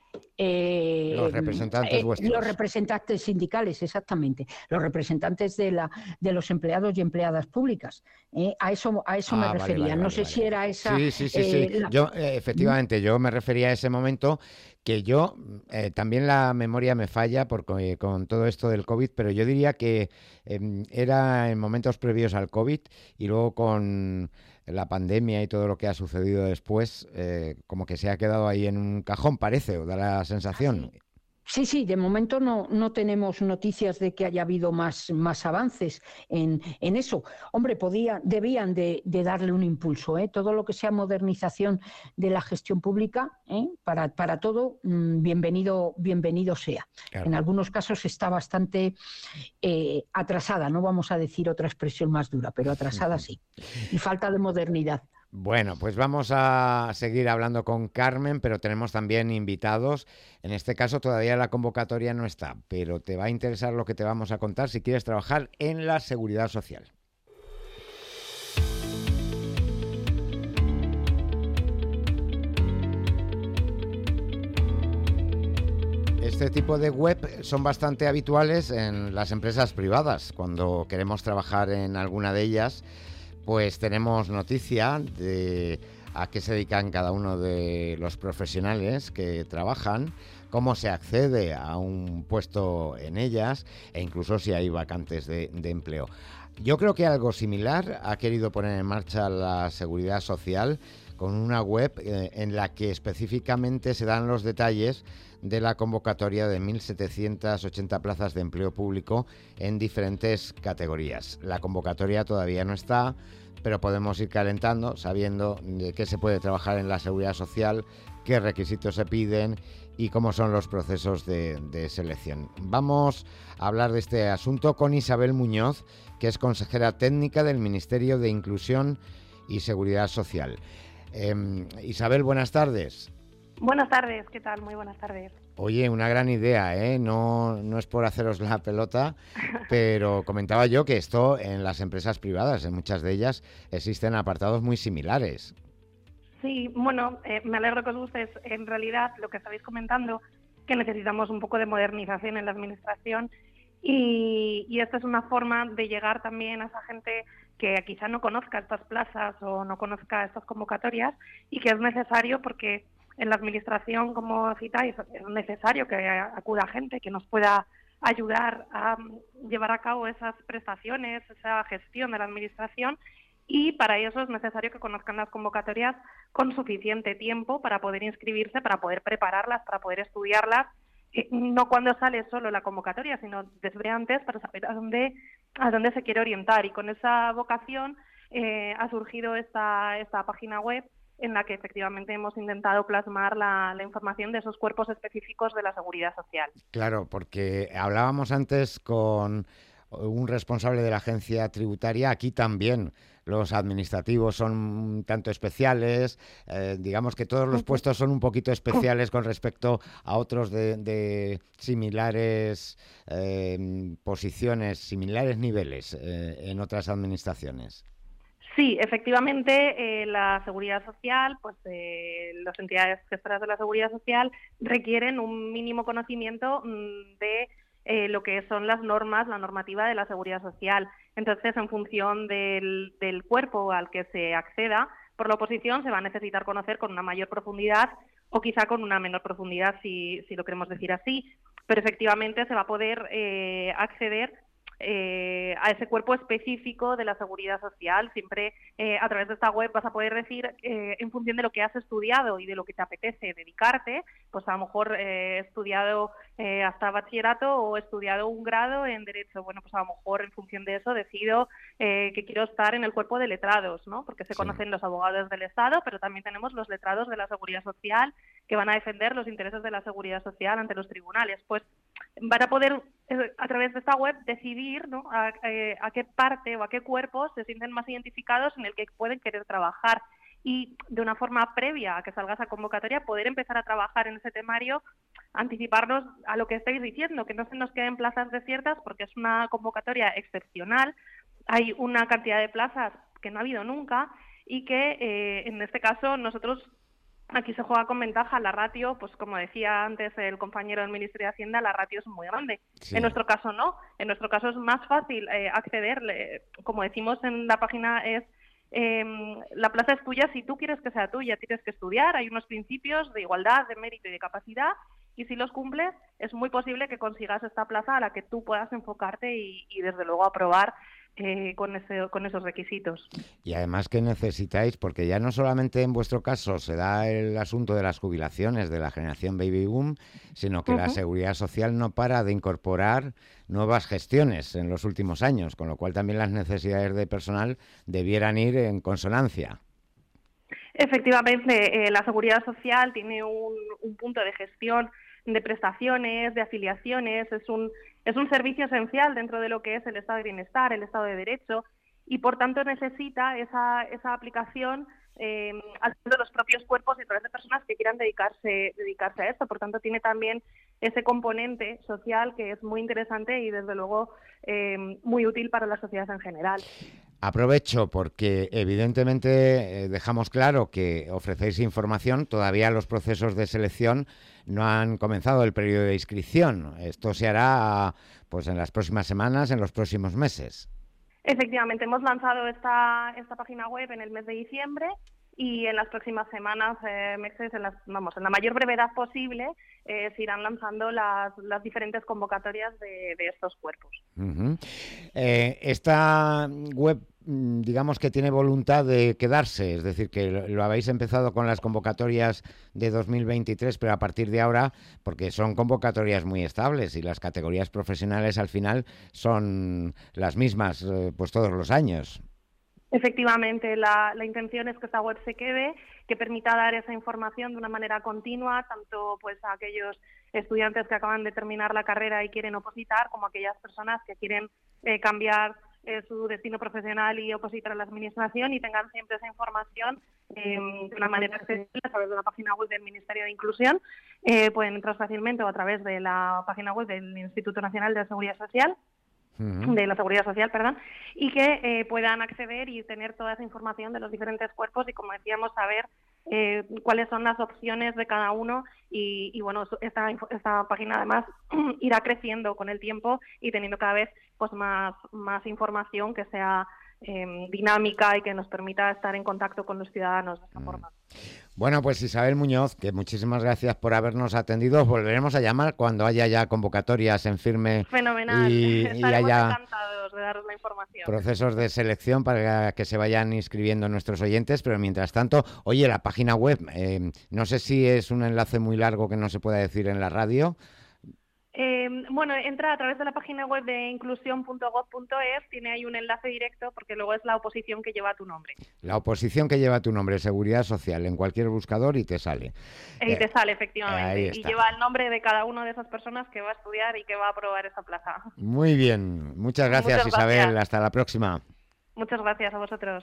Eh, los representantes eh, vuestros. Los representantes sindicales, exactamente. Los representantes de, la, de los empleados y empleadas públicas. Eh, a eso, a eso ah, me vale, refería. Vale, no vale, sé vale. si era esa... Sí, sí, sí. Eh, sí. la... Yo, eh, efectivamente, ¿Mm? yo me refería a ese momento que yo, eh, también la memoria me falla por, eh, con todo esto del COVID, pero yo diría que eh, era en momentos previos al COVID y luego con la pandemia y todo lo que ha sucedido después, eh, como que se ha quedado ahí en un cajón, parece, o da la sensación. Sí, sí, de momento no, no tenemos noticias de que haya habido más, más avances en, en eso. Hombre, podía, debían de, de darle un impulso, ¿eh? Todo lo que sea modernización de la gestión pública, ¿eh? para, para todo, mmm, bienvenido, bienvenido sea. Claro. En algunos casos está bastante eh, atrasada, no vamos a decir otra expresión más dura, pero atrasada sí. Y falta de modernidad. Bueno, pues vamos a seguir hablando con Carmen, pero tenemos también invitados. En este caso todavía la convocatoria no está, pero te va a interesar lo que te vamos a contar si quieres trabajar en la Seguridad Social. Este tipo de web son bastante habituales en las empresas privadas. Cuando queremos trabajar en alguna de ellas, pues tenemos noticia de a qué se dedican cada uno de los profesionales que trabajan, cómo se accede a un puesto en ellas e incluso si hay vacantes de, de empleo. Yo creo que algo similar ha querido poner en marcha la Seguridad Social con una web eh, en la que específicamente se dan los detalles de la convocatoria de mil setecientas ochenta plazas de empleo público en diferentes categorías. La convocatoria todavía no está, pero podemos ir calentando sabiendo de qué se puede trabajar en la Seguridad Social, qué requisitos se piden y cómo son los procesos de, de selección. Vamos a hablar de este asunto con Isabel Muñoz, que es consejera técnica del Ministerio de Inclusión y Seguridad Social. Eh, Isabel, buenas tardes. Buenas tardes, ¿qué tal? Muy buenas tardes. Oye, una gran idea, ¿eh? No, no es por haceros la pelota, pero comentaba yo que esto en las empresas privadas, en muchas de ellas, existen apartados muy similares. Sí, bueno, eh, me alegro que os guste. En realidad, lo que estabais comentando, que necesitamos un poco de modernización en la administración y, y esta es una forma de llegar también a esa gente que quizá no conozca estas plazas o no conozca estas convocatorias y que es necesario porque en la administración, como citáis, es necesario que acuda gente que nos pueda ayudar a llevar a cabo esas prestaciones, esa gestión de la administración y para eso es necesario que conozcan las convocatorias con suficiente tiempo para poder inscribirse, para poder prepararlas, para poder estudiarlas, eh, no cuando sale solo la convocatoria, sino desde antes para saber a dónde, a dónde se quiere orientar. Y con esa vocación eh, ha surgido esta, esta página web en la que efectivamente hemos intentado plasmar la, la información de esos cuerpos específicos de la Seguridad Social. Claro, porque hablábamos antes con un responsable de la agencia tributaria, aquí también los administrativos son un tanto especiales, eh, digamos que todos los puestos son un poquito especiales con respecto a otros de, de similares eh, posiciones, similares niveles eh, en otras administraciones. Sí, efectivamente, eh, la Seguridad Social, pues eh, las entidades gestoras de la Seguridad Social requieren un mínimo conocimiento mmm, de eh, lo que son las normas, la normativa de la Seguridad Social. Entonces, en función del, del cuerpo al que se acceda, por la oposición se va a necesitar conocer con una mayor profundidad o quizá con una menor profundidad, si, si lo queremos decir así, pero efectivamente se va a poder eh, acceder Eh, a ese cuerpo específico de la Seguridad Social. Siempre eh, a través de esta web vas a poder decir, eh, en función de lo que has estudiado y de lo que te apetece dedicarte, pues a lo mejor eh, he estudiado eh, hasta bachillerato o he estudiado un grado en Derecho. Bueno, pues a lo mejor en función de eso decido eh, que quiero estar en el cuerpo de letrados, ¿no? Porque se sí. conocen los abogados del Estado, pero también tenemos los letrados de la Seguridad Social que van a defender los intereses de la Seguridad Social ante los tribunales. Pues van a poder, eh, a través de esta web, decidir ¿no? a, eh, a qué parte o a qué cuerpos se sienten más identificados en el que pueden querer trabajar y de una forma previa a que salga esa convocatoria poder empezar a trabajar en ese temario, anticiparnos a lo que estáis diciendo, que no se nos queden plazas desiertas porque es una convocatoria excepcional, hay una cantidad de plazas que no ha habido nunca y que eh, en este caso nosotros aquí se juega con ventaja. La ratio, pues como decía antes el compañero del Ministerio de Hacienda, la ratio es muy grande. Sí. En nuestro caso no, en nuestro caso es más fácil eh, acceder, eh, como decimos en la página, es eh, la plaza es tuya si tú quieres que sea tuya, tienes que estudiar, hay unos principios de igualdad, de mérito y de capacidad, y si los cumples es muy posible que consigas esta plaza a la que tú puedas enfocarte y, y desde luego aprobar Eh, con, ese, con esos requisitos. Y además, ¿qué necesitáis? Porque ya no solamente en vuestro caso se da el asunto de las jubilaciones de la generación Baby Boom, sino que uh-huh. la Seguridad Social no para de incorporar nuevas gestiones en los últimos años, con lo cual también las necesidades de personal debieran ir en consonancia. Efectivamente, eh, la Seguridad Social tiene un, un punto de gestión de prestaciones, de afiliaciones, es un es un servicio esencial dentro de lo que es el estado de bienestar, el estado de derecho, y por tanto necesita esa esa aplicación eh, a través de los propios cuerpos y a través de personas que quieran dedicarse dedicarse a esto. Por tanto, tiene también ese componente social que es muy interesante y desde luego eh, muy útil para la sociedad en general. Aprovecho porque evidentemente eh, dejamos claro que ofrecéis información, todavía los procesos de selección no han comenzado el periodo de inscripción. Esto se hará pues en las próximas semanas, en los próximos meses. Efectivamente, hemos lanzado esta, esta página web en el mes de diciembre y en las próximas semanas, eh, meses, en las, vamos, en la mayor brevedad posible, eh, se irán lanzando las, las diferentes convocatorias de, de estos cuerpos. Uh-huh. Eh, esta web, digamos que tiene voluntad de quedarse, es decir, que lo, lo habéis empezado con las convocatorias de dos mil veintitrés, pero a partir de ahora, porque son convocatorias muy estables y las categorías profesionales al final son las mismas eh, pues todos los años. Efectivamente, la, la intención es que esta web se quede, que permita dar esa información de una manera continua, tanto pues a aquellos estudiantes que acaban de terminar la carrera y quieren opositar, como a aquellas personas que quieren eh, cambiar eh, su destino profesional y opositar a la administración, y tengan siempre esa información eh, de una manera accesible a través de la página web del Ministerio de Inclusión. Eh, pueden entrar fácilmente o a través de la página web del Instituto Nacional de la Seguridad Social, de la Seguridad Social, perdón, y que eh, puedan acceder y tener toda esa información de los diferentes cuerpos y, como decíamos, saber eh, cuáles son las opciones de cada uno y, y bueno, esta, esta página además irá creciendo con el tiempo y teniendo cada vez pues más, más información que sea eh, dinámica y que nos permita estar en contacto con los ciudadanos de esta mm. forma. Bueno, pues Isabel Muñoz, que muchísimas gracias por habernos atendido. Os volveremos a llamar cuando haya ya convocatorias en firme. Fenomenal. Y, y haya encantados de daros la información. Procesos de selección para que se vayan inscribiendo nuestros oyentes, pero mientras tanto, oye, la página web, eh, no sé si es un enlace muy largo que no se pueda decir en la radio. Eh, bueno, entra a través de la página web de inclusión punto gob punto es, tiene ahí un enlace directo porque luego es la oposición que lleva tu nombre. La oposición que lleva tu nombre, Seguridad Social, en cualquier buscador y te sale. Y eh, te sale, efectivamente. Y lleva el nombre de cada una de esas personas que va a estudiar y que va a aprobar esa plaza. Muy bien. Muchas gracias, Muchas Isabel. Gracias. Hasta la próxima. Muchas gracias a vosotros.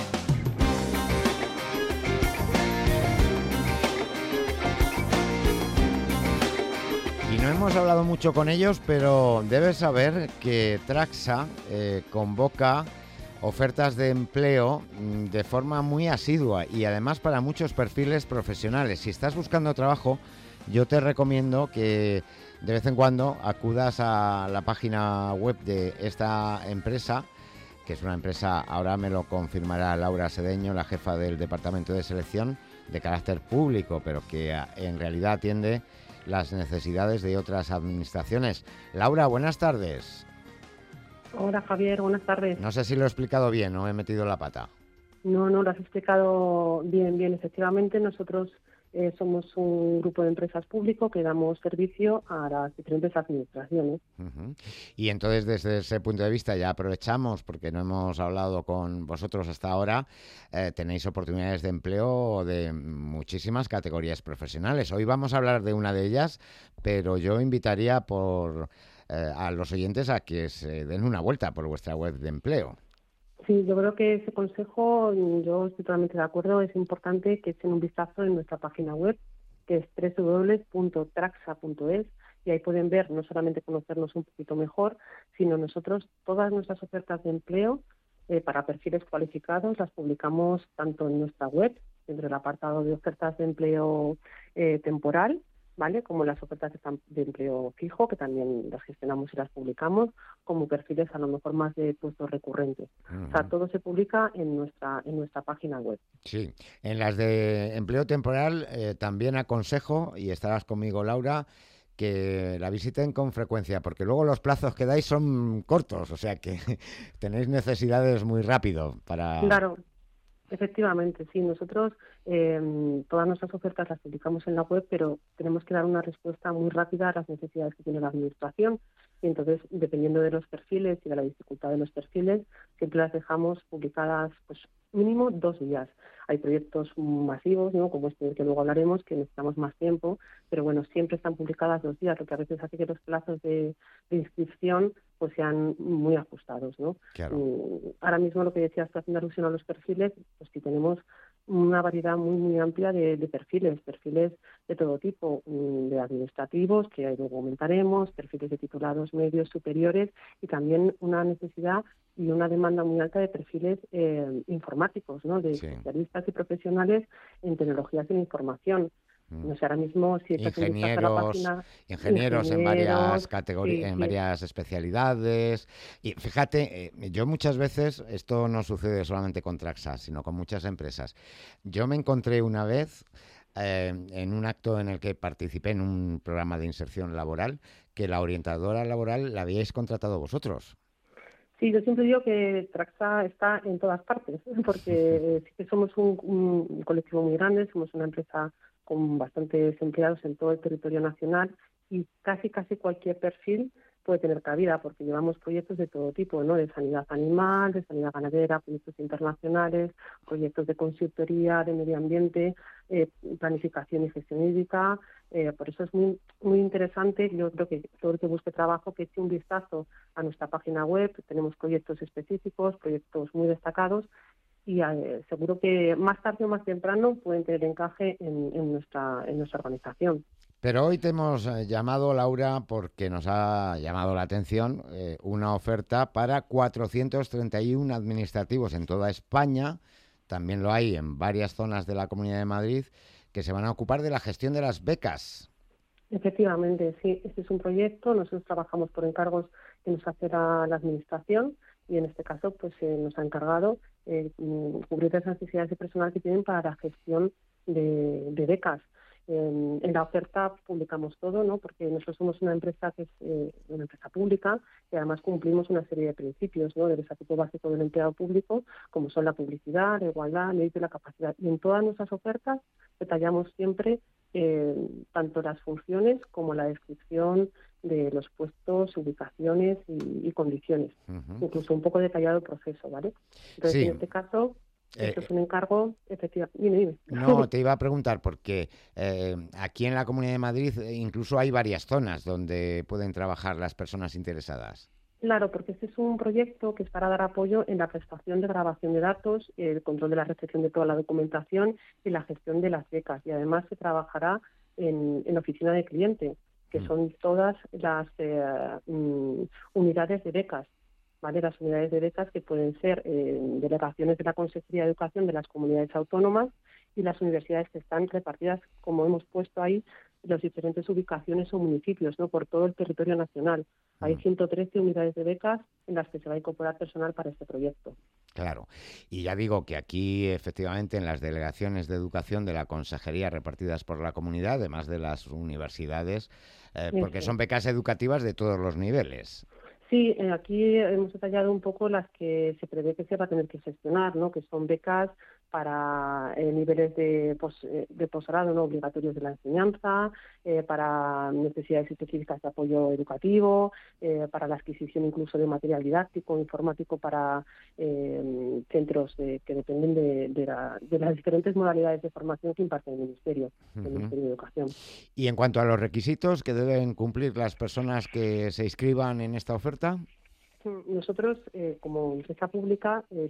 Y no hemos hablado mucho con ellos, pero debes saber que Traxa eh, convoca ofertas de empleo de forma muy asidua y además para muchos perfiles profesionales. Si estás buscando trabajo, yo te recomiendo que de vez en cuando acudas a la página web de esta empresa, que es una empresa, ahora me lo confirmará Laura Sedeño, la jefa del Departamento de Selección, de carácter público, pero que en realidad atiende las necesidades de otras administraciones. Laura, buenas tardes. Hola Javier, buenas tardes. No sé si lo he explicado bien o he metido la pata. No, no, lo has explicado bien, bien. Efectivamente, nosotros eh, somos un grupo de empresas público que damos servicio a las diferentes administraciones. Uh-huh. Y entonces, desde ese punto de vista, ya aprovechamos, porque no hemos hablado con vosotros hasta ahora, eh, tenéis oportunidades de empleo de muchísimas categorías profesionales. Hoy vamos a hablar de una de ellas, pero yo invitaría por eh, a los oyentes a que se den una vuelta por vuestra web de empleo. Sí, yo creo que ese consejo, yo estoy totalmente de acuerdo, es importante que echen un vistazo en nuestra página web, que es doble u doble u doble u punto traxa punto es, y ahí pueden ver, no solamente conocernos un poquito mejor, sino nosotros todas nuestras ofertas de empleo eh, para perfiles cualificados las publicamos tanto en nuestra web, dentro del apartado de ofertas de empleo eh, temporal, ¿vale? Como las ofertas de empleo fijo, que también las gestionamos y las publicamos, como perfiles a lo mejor más de puestos recurrentes. Uh-huh. O sea, todo se publica en nuestra en nuestra página web. Sí, en las de empleo temporal eh, también aconsejo, y estarás conmigo, Laura, que la visiten con frecuencia, porque luego los plazos que dais son cortos, o sea que tenéis necesidades muy rápido para... Claro. Efectivamente, sí. Nosotros eh, todas nuestras ofertas las publicamos en la web, pero tenemos que dar una respuesta muy rápida a las necesidades que tiene la administración. Y entonces, dependiendo de los perfiles y de la dificultad de los perfiles, siempre las dejamos publicadas pues mínimo dos días. Hay proyectos masivos, ¿no?, como este del que luego hablaremos, que necesitamos más tiempo, pero bueno, siempre están publicadas dos días, lo que a veces hace que los plazos de, de inscripción pues sean muy ajustados, ¿no? Claro. Ahora mismo lo que decías, haciendo alusión a los perfiles, pues sí tenemos una variedad muy muy amplia de, de perfiles, perfiles de todo tipo, de administrativos, que ahí luego comentaremos, perfiles de titulados medios, superiores, y también una necesidad y una demanda muy alta de perfiles eh, informáticos, ¿no?, de sí. especialistas y profesionales en tecnologías de la información. No sé, ahora mismo si estás ingenieros, en la página, ingenieros, ingenieros en varias categorías, sí, en sí. varias especialidades. Y fíjate, eh, yo muchas veces, esto no sucede solamente con Traxa, sino con muchas empresas. Yo me encontré una vez eh, en un acto en el que participé en un programa de inserción laboral, que la orientadora laboral la habíais contratado vosotros. Sí, yo siempre digo que Traxa está en todas partes, porque sí que somos un, un colectivo muy grande, somos una empresa con bastantes empleados en todo el territorio nacional y casi casi cualquier perfil puede tener cabida, porque llevamos proyectos de todo tipo, ¿no? De sanidad animal, de sanidad ganadera, proyectos internacionales, proyectos de consultoría, de medio ambiente, eh, planificación y gestión hídrica. Eh, por eso es muy muy interesante. Yo creo que todo el que busque trabajo que eche un vistazo a nuestra página web. Tenemos proyectos específicos, proyectos muy destacados y eh, seguro que más tarde o más temprano pueden tener encaje en, en nuestra en nuestra organización. Pero hoy te hemos llamado, Laura, porque nos ha llamado la atención eh, una oferta para cuatrocientos treinta y uno administrativos en toda España, también lo hay en varias zonas de la Comunidad de Madrid, que se van a ocupar de la gestión de las becas. Efectivamente, sí, este es un proyecto, nosotros trabajamos por encargos que nos hace la, la Administración y en este caso pues eh, nos ha encargado eh, cubrir las necesidades de personal que tienen para la gestión de, de becas. En, en la oferta publicamos todo, ¿no? Porque nosotros somos una empresa que es eh, una empresa pública y además cumplimos una serie de principios, ¿no? Del Estatuto Básico del Empleado Público, como son la publicidad, la igualdad, la ley de la capacidad. Y en todas nuestras ofertas detallamos siempre eh, tanto las funciones como la descripción de los puestos, ubicaciones y, y condiciones. Uh-huh. Incluso un poco detallado el proceso, ¿vale? Entonces, sí. En este caso... Esto es un encargo, efectivamente. Dime, dime. No, te iba a preguntar porque eh, aquí en la Comunidad de Madrid incluso hay varias zonas donde pueden trabajar las personas interesadas. Claro, porque este es un proyecto que es para dar apoyo en la prestación de grabación de datos, el control de la recepción de toda la documentación y la gestión de las becas. Y además se trabajará en, en oficina de cliente, que mm. son todas las eh, um, unidades de becas. ¿Vale? Las unidades de becas que pueden ser eh, delegaciones de la Consejería de Educación de las comunidades autónomas y las universidades que están repartidas, como hemos puesto ahí, en las diferentes ubicaciones o municipios, ¿no? Por todo el territorio nacional. Hay ciento trece unidades de becas en las que se va a incorporar personal para este proyecto. Claro. Y ya digo que aquí, efectivamente, en las delegaciones de educación de la Consejería repartidas por la comunidad, además de las universidades, eh, porque son becas educativas de todos los niveles. Sí, eh, aquí hemos detallado un poco las que se prevé que se va a tener que gestionar, ¿no? Que son becas para eh, niveles de, pos, eh, de posgrado no obligatorios de la enseñanza, eh, para necesidades específicas de apoyo educativo, eh, para la adquisición incluso de material didáctico, informático para eh, centros de, que dependen de, de, la, de las diferentes modalidades de formación que imparte el Ministerio, uh-huh. el Ministerio de Educación. Y en cuanto a los requisitos que deben cumplir las personas que se inscriban en esta oferta, nosotros, eh, como empresa pública, eh,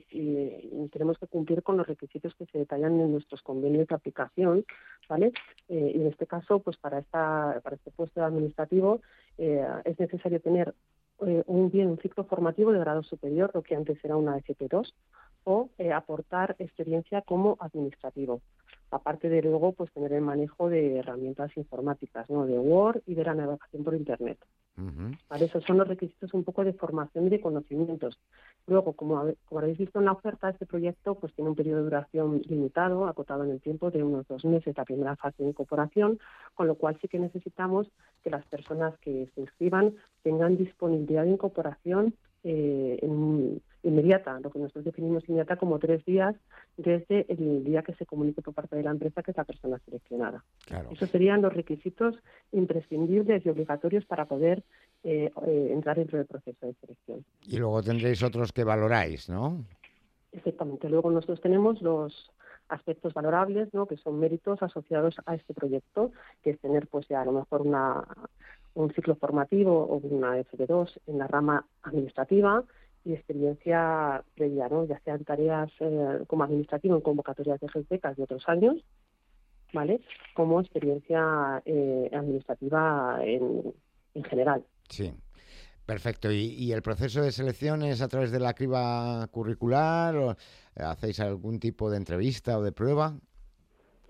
y tenemos que cumplir con los requisitos que se detallan en nuestros convenios de aplicación, ¿vale? Eh, y en este caso, pues para esta para este puesto administrativo eh, es necesario tener eh, un bien un ciclo formativo de grado superior, lo que antes era una F P dos, o eh, aportar experiencia como administrativo. Aparte de luego, pues tener el manejo de herramientas informáticas, ¿no? De Word y de la navegación por Internet. Uh-huh. ¿Vale? Esos son los requisitos un poco de formación y de conocimientos. Luego, como, como habéis visto en la oferta, este proyecto pues tiene un periodo de duración limitado, acotado en el tiempo de unos dos meses, la primera fase de incorporación, con lo cual sí que necesitamos que las personas que se inscriban tengan disponibilidad de incorporación eh, en, inmediata, lo que nosotros definimos inmediata como tres días desde el día que se comunique por parte de la empresa que es la persona seleccionada. Claro. Esos serían los requisitos imprescindibles y obligatorios para poder eh, eh, entrar dentro del proceso de selección. Y luego tendréis otros que valoráis, ¿no? Exactamente. Luego nosotros tenemos los aspectos valorables, ¿no? Que son méritos asociados a este proyecto, que es tener pues ya a lo mejor una un ciclo formativo o una F P dos en la rama administrativa y experiencia previa, ¿no? Ya sean tareas eh, como administrativo en convocatorias de becas de otros años, ¿vale? Como experiencia eh, administrativa en, en general. Sí, perfecto. ¿Y, ¿Y el proceso de selección es a través de la criba curricular o hacéis algún tipo de entrevista o de prueba?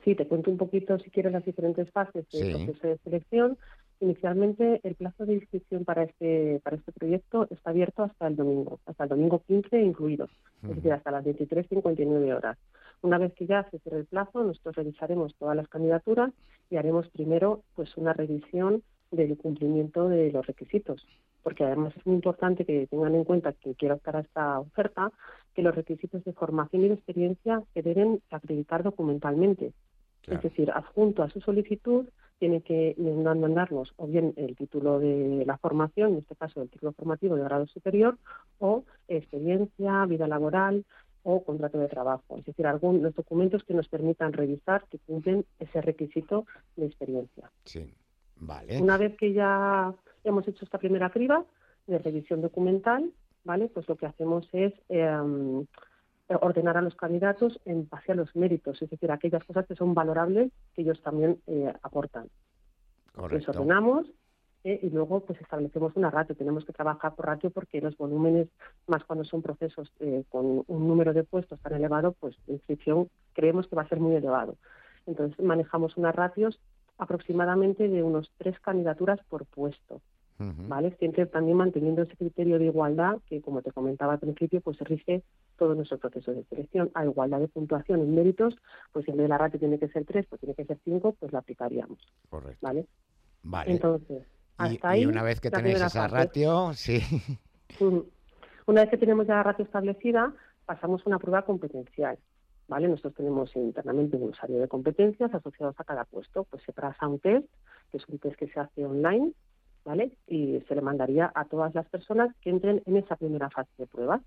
Sí, te cuento un poquito, si quieres, las diferentes fases del Sí. proceso de selección. Inicialmente, el plazo de inscripción para este para este proyecto está abierto hasta el domingo, hasta el domingo quince incluido, Ujú. es decir, hasta las veintitrés cincuenta y nueve horas. Una vez que ya se cierre el plazo, nosotros revisaremos todas las candidaturas y haremos primero pues una revisión del cumplimiento de los requisitos, porque además es muy importante que tengan en cuenta que quiera optar a esta oferta, que los requisitos de formación y de experiencia se deben acreditar documentalmente. Claro. Es decir, adjunto a su solicitud tiene que mandarnos o bien el título de la formación, en este caso el título formativo de grado superior, o experiencia, vida laboral o contrato de trabajo. Es decir, algunos documentos que nos permitan revisar que cumplen ese requisito de experiencia. Sí, vale. Una vez que ya hemos hecho esta primera criba de revisión documental, ¿vale? Pues lo que hacemos es eh, ordenar a los candidatos en base a los méritos, es decir, aquellas cosas que son valorables que ellos también eh, aportan. Correcto. Les ordenamos eh, y luego pues establecemos una ratio. Tenemos que trabajar por ratio porque los volúmenes, más cuando son procesos eh, con un número de puestos tan elevado, pues la inscripción creemos que va a ser muy elevado. Entonces manejamos unas ratios aproximadamente de unos tres candidaturas por puesto. Ujú. ¿Vale? Siempre también manteniendo ese criterio de igualdad que, como te comentaba al principio, pues rige todo nuestro proceso de selección. A igualdad de puntuación en méritos, pues si en vez de la ratio tiene que ser tres, pues tiene que ser cinco, pues la aplicaríamos. Correcto. ¿Vale? Vale. Entonces, Y, hasta y ahí... una vez que la tenéis primera esa fase. ratio, sí. Ujú. Una vez que tenemos ya la ratio establecida, pasamos a una prueba competencial. ¿Vale? Nosotros tenemos internamente un glosario de competencias asociados a cada puesto. Pues se traza un test, que es un test que se hace online, ¿vale? Y se le mandaría a todas las personas que entren en esa primera fase de prueba,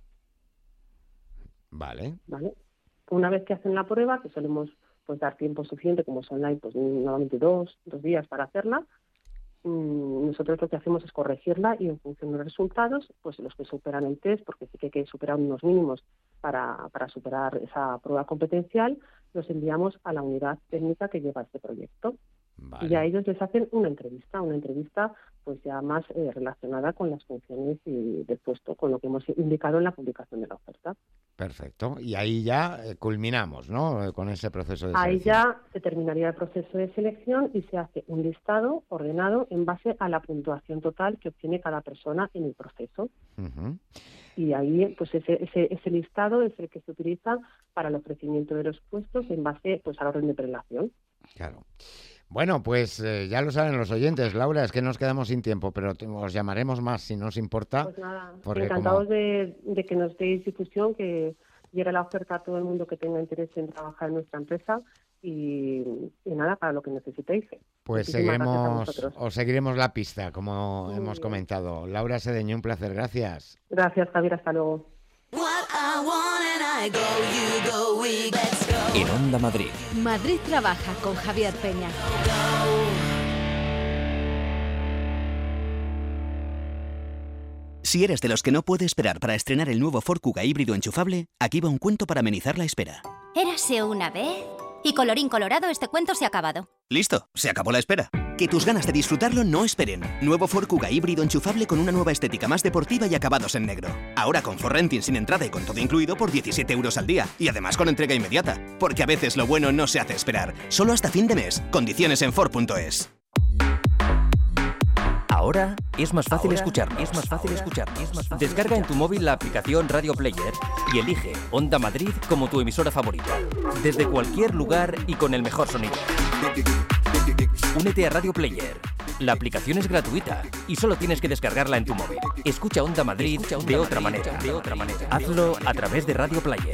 Vale. ¿vale? Una vez que hacen la prueba, que solemos pues dar tiempo suficiente, como es online, pues normalmente dos, dos días para hacerla, mmm, nosotros lo que hacemos es corregirla y en función de los resultados, pues los que superan el test, porque sí que hay que superar unos mínimos para, para superar esa prueba competencial, los enviamos a la unidad técnica que lleva este proyecto. Vale. Y a ellos les hacen una entrevista, una entrevista pues ya más eh, relacionada con las funciones y del puesto, con lo que hemos indicado en la publicación de la oferta. Perfecto. Y ahí ya eh, culminamos, ¿no? Eh, Con ese proceso de Ahí selección. ya se terminaría el proceso de selección y se hace un listado ordenado en base a la puntuación total que obtiene cada persona en el proceso. Ujú. Y ahí, pues ese, ese, ese listado es el que se utiliza para el ofrecimiento de los puestos en base pues al orden de prelación. Claro. Bueno, pues eh, ya lo saben los oyentes, Laura, es que nos quedamos sin tiempo, pero te- os llamaremos más si no os importa. Pues nada, porque encantados como- de, de que nos deis difusión, que llegue la oferta a todo el mundo que tenga interés en trabajar en nuestra empresa y, y nada, para lo que necesitéis. Pues Muchísimas gracias a seguiremos, vosotros. os seguiremos la pista, como Muy hemos bien. comentado. Laura Sedeño, un placer, gracias. Gracias, Javier, hasta luego. En Onda Madrid. Madrid trabaja con Javier Peña. Si eres de los que no puede esperar para estrenar el nuevo Ford Kuga híbrido enchufable, aquí va un cuento para amenizar la espera. Érase una vez... Y colorín colorado, este cuento se ha acabado. ¡Listo! Se acabó la espera. Que tus ganas de disfrutarlo no esperen. Nuevo Ford Kuga híbrido enchufable con una nueva estética más deportiva y acabados en negro. Ahora con For Renting sin entrada y con todo incluido por diecisiete euros al día. Y además con entrega inmediata. Porque a veces lo bueno no se hace esperar. Solo hasta fin de mes. Condiciones en Ford punto es. Ahora es más fácil escucharnos. Es más fácil escucharnos. Descarga en tu móvil la aplicación Radio Player y elige Onda Madrid como tu emisora favorita. Desde cualquier lugar y con el mejor sonido. Únete a Radio Player. La aplicación es gratuita y solo tienes que descargarla en tu móvil. Escucha Onda Madrid de otra manera. De otra manera. Hazlo a través de Radio Player.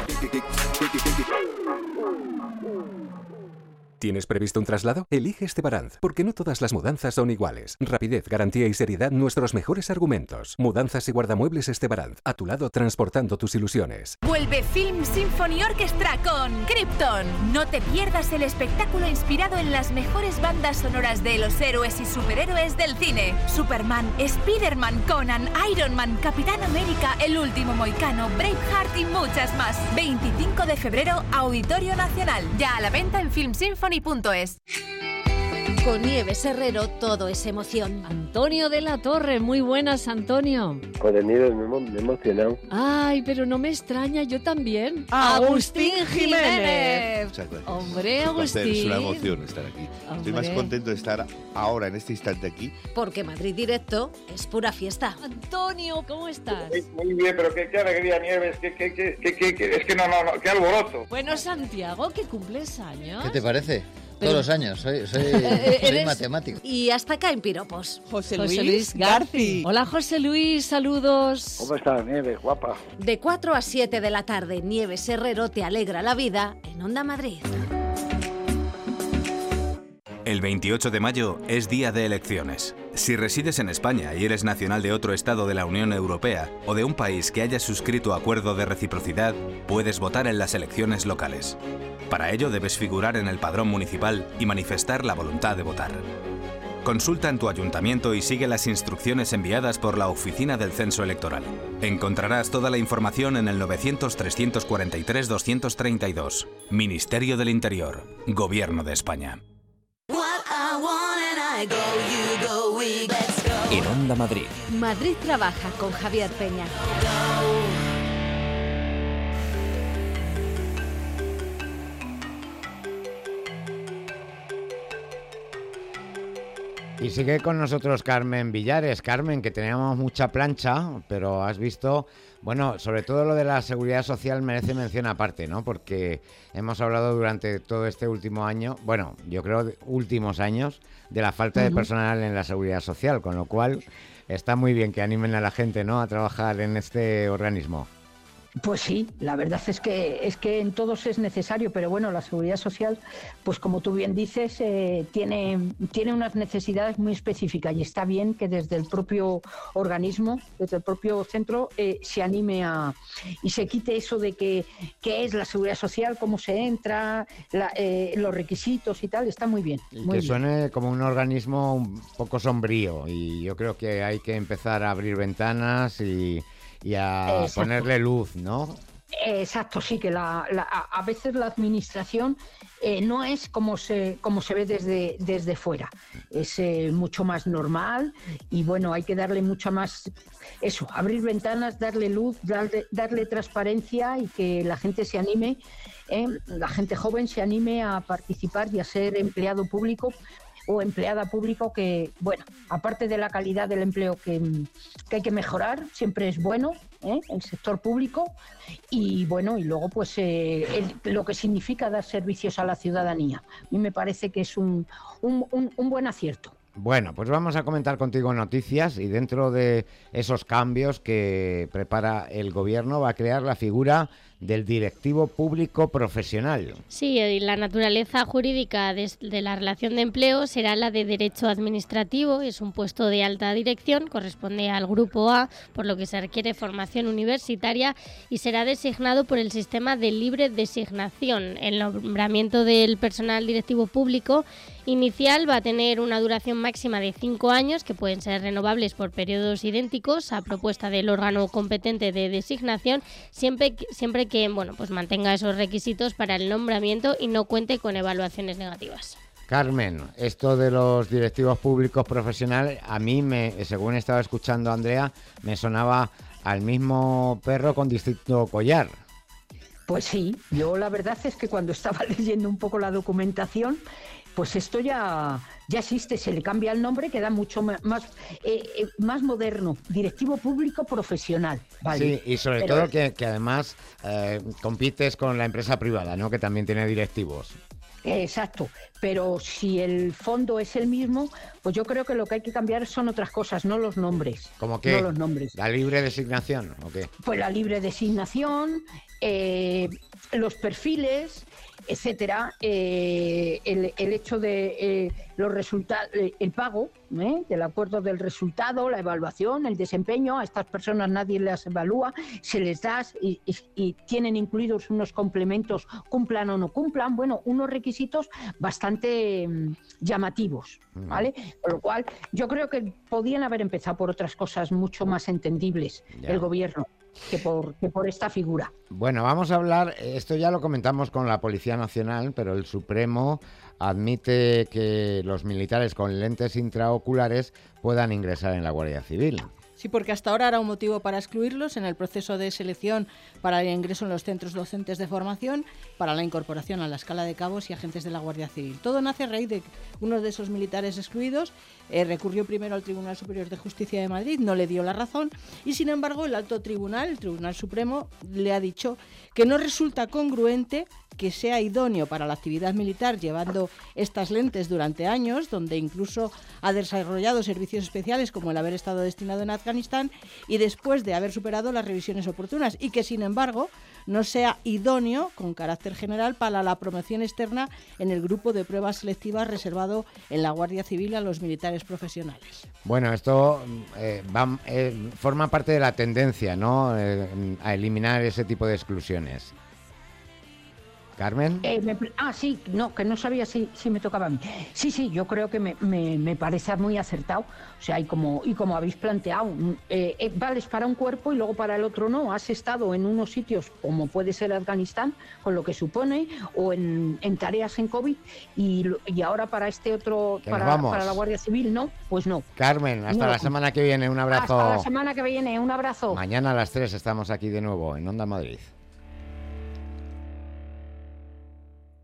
¿Tienes previsto un traslado? Elige Estebaranz, porque no todas las mudanzas son iguales. Rapidez, garantía y seriedad, nuestros mejores argumentos. Mudanzas y guardamuebles Estebaranz, a tu lado transportando tus ilusiones. Vuelve Film Symphony Orchestra con Krypton. No te pierdas el espectáculo inspirado en las mejores bandas sonoras de los héroes y superhéroes del cine. Superman, Spider-Man, Conan, Iron Man, Capitán América, El Último Moicano, Braveheart y muchas más. veinticinco de febrero, Auditorio Nacional. Ya a la venta en film symphony punto es. Con Nieves Herrero todo es emoción. Antonio de la Torre, muy buenas, Antonio. Joder, Nieves, me, me he emocionado. Ay, pero no me extraña, yo también. Agustín Jiménez. Muchas gracias. Hombre, Es un placer, Agustín. es una emoción estar aquí. Estoy Hombre. más contento de estar ahora, en este instante aquí. Porque Madrid Directo es pura fiesta. Antonio, ¿cómo estás? Muy bien, pero qué, qué alegría, Nieves, qué, qué, qué, qué, qué, qué- es que no, no, no, qué alboroto. Bueno, Santiago, que cumples años. ¿Qué te parece? Pero- Todos los años, soy, soy, Eh, soy eres- matemático. Y hasta acá en piropos. José José Luis, Luis Garci. Hola, José Luis, saludos. ¿Cómo estás, Nieves, guapa? De cuatro a siete de la tarde, Nieves Herrero te alegra la vida en Onda Madrid. El veintiocho de mayo es día de elecciones. Si resides en España y eres nacional de otro estado de la Unión Europea o de un país que haya suscrito acuerdo de reciprocidad, puedes votar en las elecciones locales. Para ello debes figurar en el padrón municipal y manifestar la voluntad de votar. Consulta en tu ayuntamiento y sigue las instrucciones enviadas por la Oficina del Censo Electoral. Encontrarás toda la información en el novecientos, trescientos cuarenta y tres, doscientos treinta y dos. Ministerio del Interior. Gobierno de España. En Onda Madrid. Madrid trabaja con Javier Peña. Y sigue con nosotros Carmen Villares. Carmen, que teníamos mucha plancha, pero has visto, bueno, sobre todo lo de la seguridad social merece mención aparte, ¿no? Porque hemos hablado durante todo este último año, bueno, yo creo de últimos años, de la falta de Ujú. personal en la seguridad social, con lo cual está muy bien que animen a la gente, ¿no?, a trabajar en este organismo. Pues sí, la verdad es que es que en todos es necesario, pero bueno, la seguridad social, pues como tú bien dices, eh, tiene, tiene unas necesidades muy específicas y está bien que desde el propio organismo, desde el propio centro, eh, se anime a y se quite eso de que qué es la seguridad social, cómo se entra, la, eh, los requisitos y tal, está muy bien. Y muy que bien. suene como un organismo un poco sombrío, y yo creo que hay que empezar a abrir ventanas y, y a Exacto. ponerle luz, ¿no? Exacto, sí, que la, la- a a veces la administración eh, no es como se, como se ve desde, desde fuera, es eh, mucho más normal y bueno, hay que darle mucha más, eso, abrir ventanas, darle luz, darle, darle transparencia y que la gente se anime, eh, la gente joven se anime a participar y a ser empleado público o empleada público, que, bueno, aparte de la calidad del empleo que, que hay que mejorar, siempre es bueno, ¿eh?, el sector público, y bueno, y luego pues eh, el- lo que significa dar servicios a la ciudadanía. A mí me parece que es un, un, un- un buen acierto. Bueno, pues vamos a comentar contigo noticias, y dentro de esos cambios que prepara el gobierno va a crear la figura del directivo público profesional. Sí, y la naturaleza jurídica de, de la relación de empleo será la de derecho administrativo, es un puesto de alta dirección, corresponde al grupo A, por lo que se requiere formación universitaria y será designado por el sistema de libre designación. El nombramiento del personal directivo público inicial va a tener una duración máxima de cinco años, que pueden ser renovables por periodos idénticos a propuesta del órgano competente de designación, siempre que, siempre que bueno, pues mantenga esos requisitos para el nombramiento y no cuente con evaluaciones negativas. Carmen, esto de los directivos públicos profesionales, a mí, me, según estaba escuchando a Andrea, me sonaba al mismo perro con distinto collar. Pues sí, yo la verdad es que cuando estaba leyendo un poco la documentación, pues esto ya, ya existe, se le cambia el nombre, queda mucho ma- más, eh, eh, más moderno, directivo público profesional. ¿vale? Sí, y sobre Pero- todo que, que además eh, compites con la empresa privada, ¿no?, que también tiene directivos. Exacto, pero si el fondo es el mismo, pues yo creo que lo que hay que cambiar son otras cosas, no los nombres. ¿Cómo que? No los nombres. ¿La libre designación o qué? Pues la libre designación, eh, los perfiles, etcétera, eh, el, el hecho de eh, los resultados, el pago, ¿eh?, del acuerdo del resultado, la evaluación, el desempeño. A estas personas nadie las evalúa, se les da y, y- y tienen incluidos unos complementos, cumplan o no cumplan, bueno, unos requisitos bastante mm, llamativos, ¿vale? Con lo cual, yo creo que podían haber empezado por otras cosas mucho más entendibles Ya. el gobierno. que por, que por esta figura. Bueno, vamos a hablar, esto ya lo comentamos con la Policía Nacional, pero el Supremo admite que los militares con lentes intraoculares puedan ingresar en la Guardia Civil. Sí, porque hasta ahora era un motivo para excluirlos en el proceso de selección para el ingreso en los centros docentes de formación, para la incorporación a la escala de cabos y agentes de la Guardia Civil. Todo nace a raíz de que uno de esos militares excluidos eh, recurrió primero al Tribunal Superior de Justicia de Madrid, no le dio la razón y, sin embargo, el alto tribunal, el Tribunal Supremo, le ha dicho que no resulta congruente que sea idóneo para la actividad militar llevando estas lentes durante años, donde incluso ha desarrollado servicios especiales como el haber estado destinado en Afganistán y después de haber superado las revisiones oportunas, y que sin embargo no sea idóneo con carácter general para la promoción externa en el grupo de pruebas selectivas reservado en la Guardia Civil a los militares profesionales. Bueno, esto eh, va, eh, forma parte de la tendencia, ¿no?, eh, a eliminar ese tipo de exclusiones. ¿Carmen? Eh, me, ah, sí, no, que no sabía si, si me tocaba a mí. Sí, sí, yo creo que me, me, me parece muy acertado. O sea, y como, y como habéis planteado, eh, eh, vales para un cuerpo y luego para el otro no. Has estado en unos sitios como puede ser Afganistán, con lo que supone, o en, en tareas en COVID, y, y ahora para este otro, para, para la Guardia Civil, no, pues no. Carmen, hasta no. la semana que viene, un abrazo. Hasta la semana que viene, un abrazo. Mañana a las tres estamos aquí de nuevo en Onda Madrid.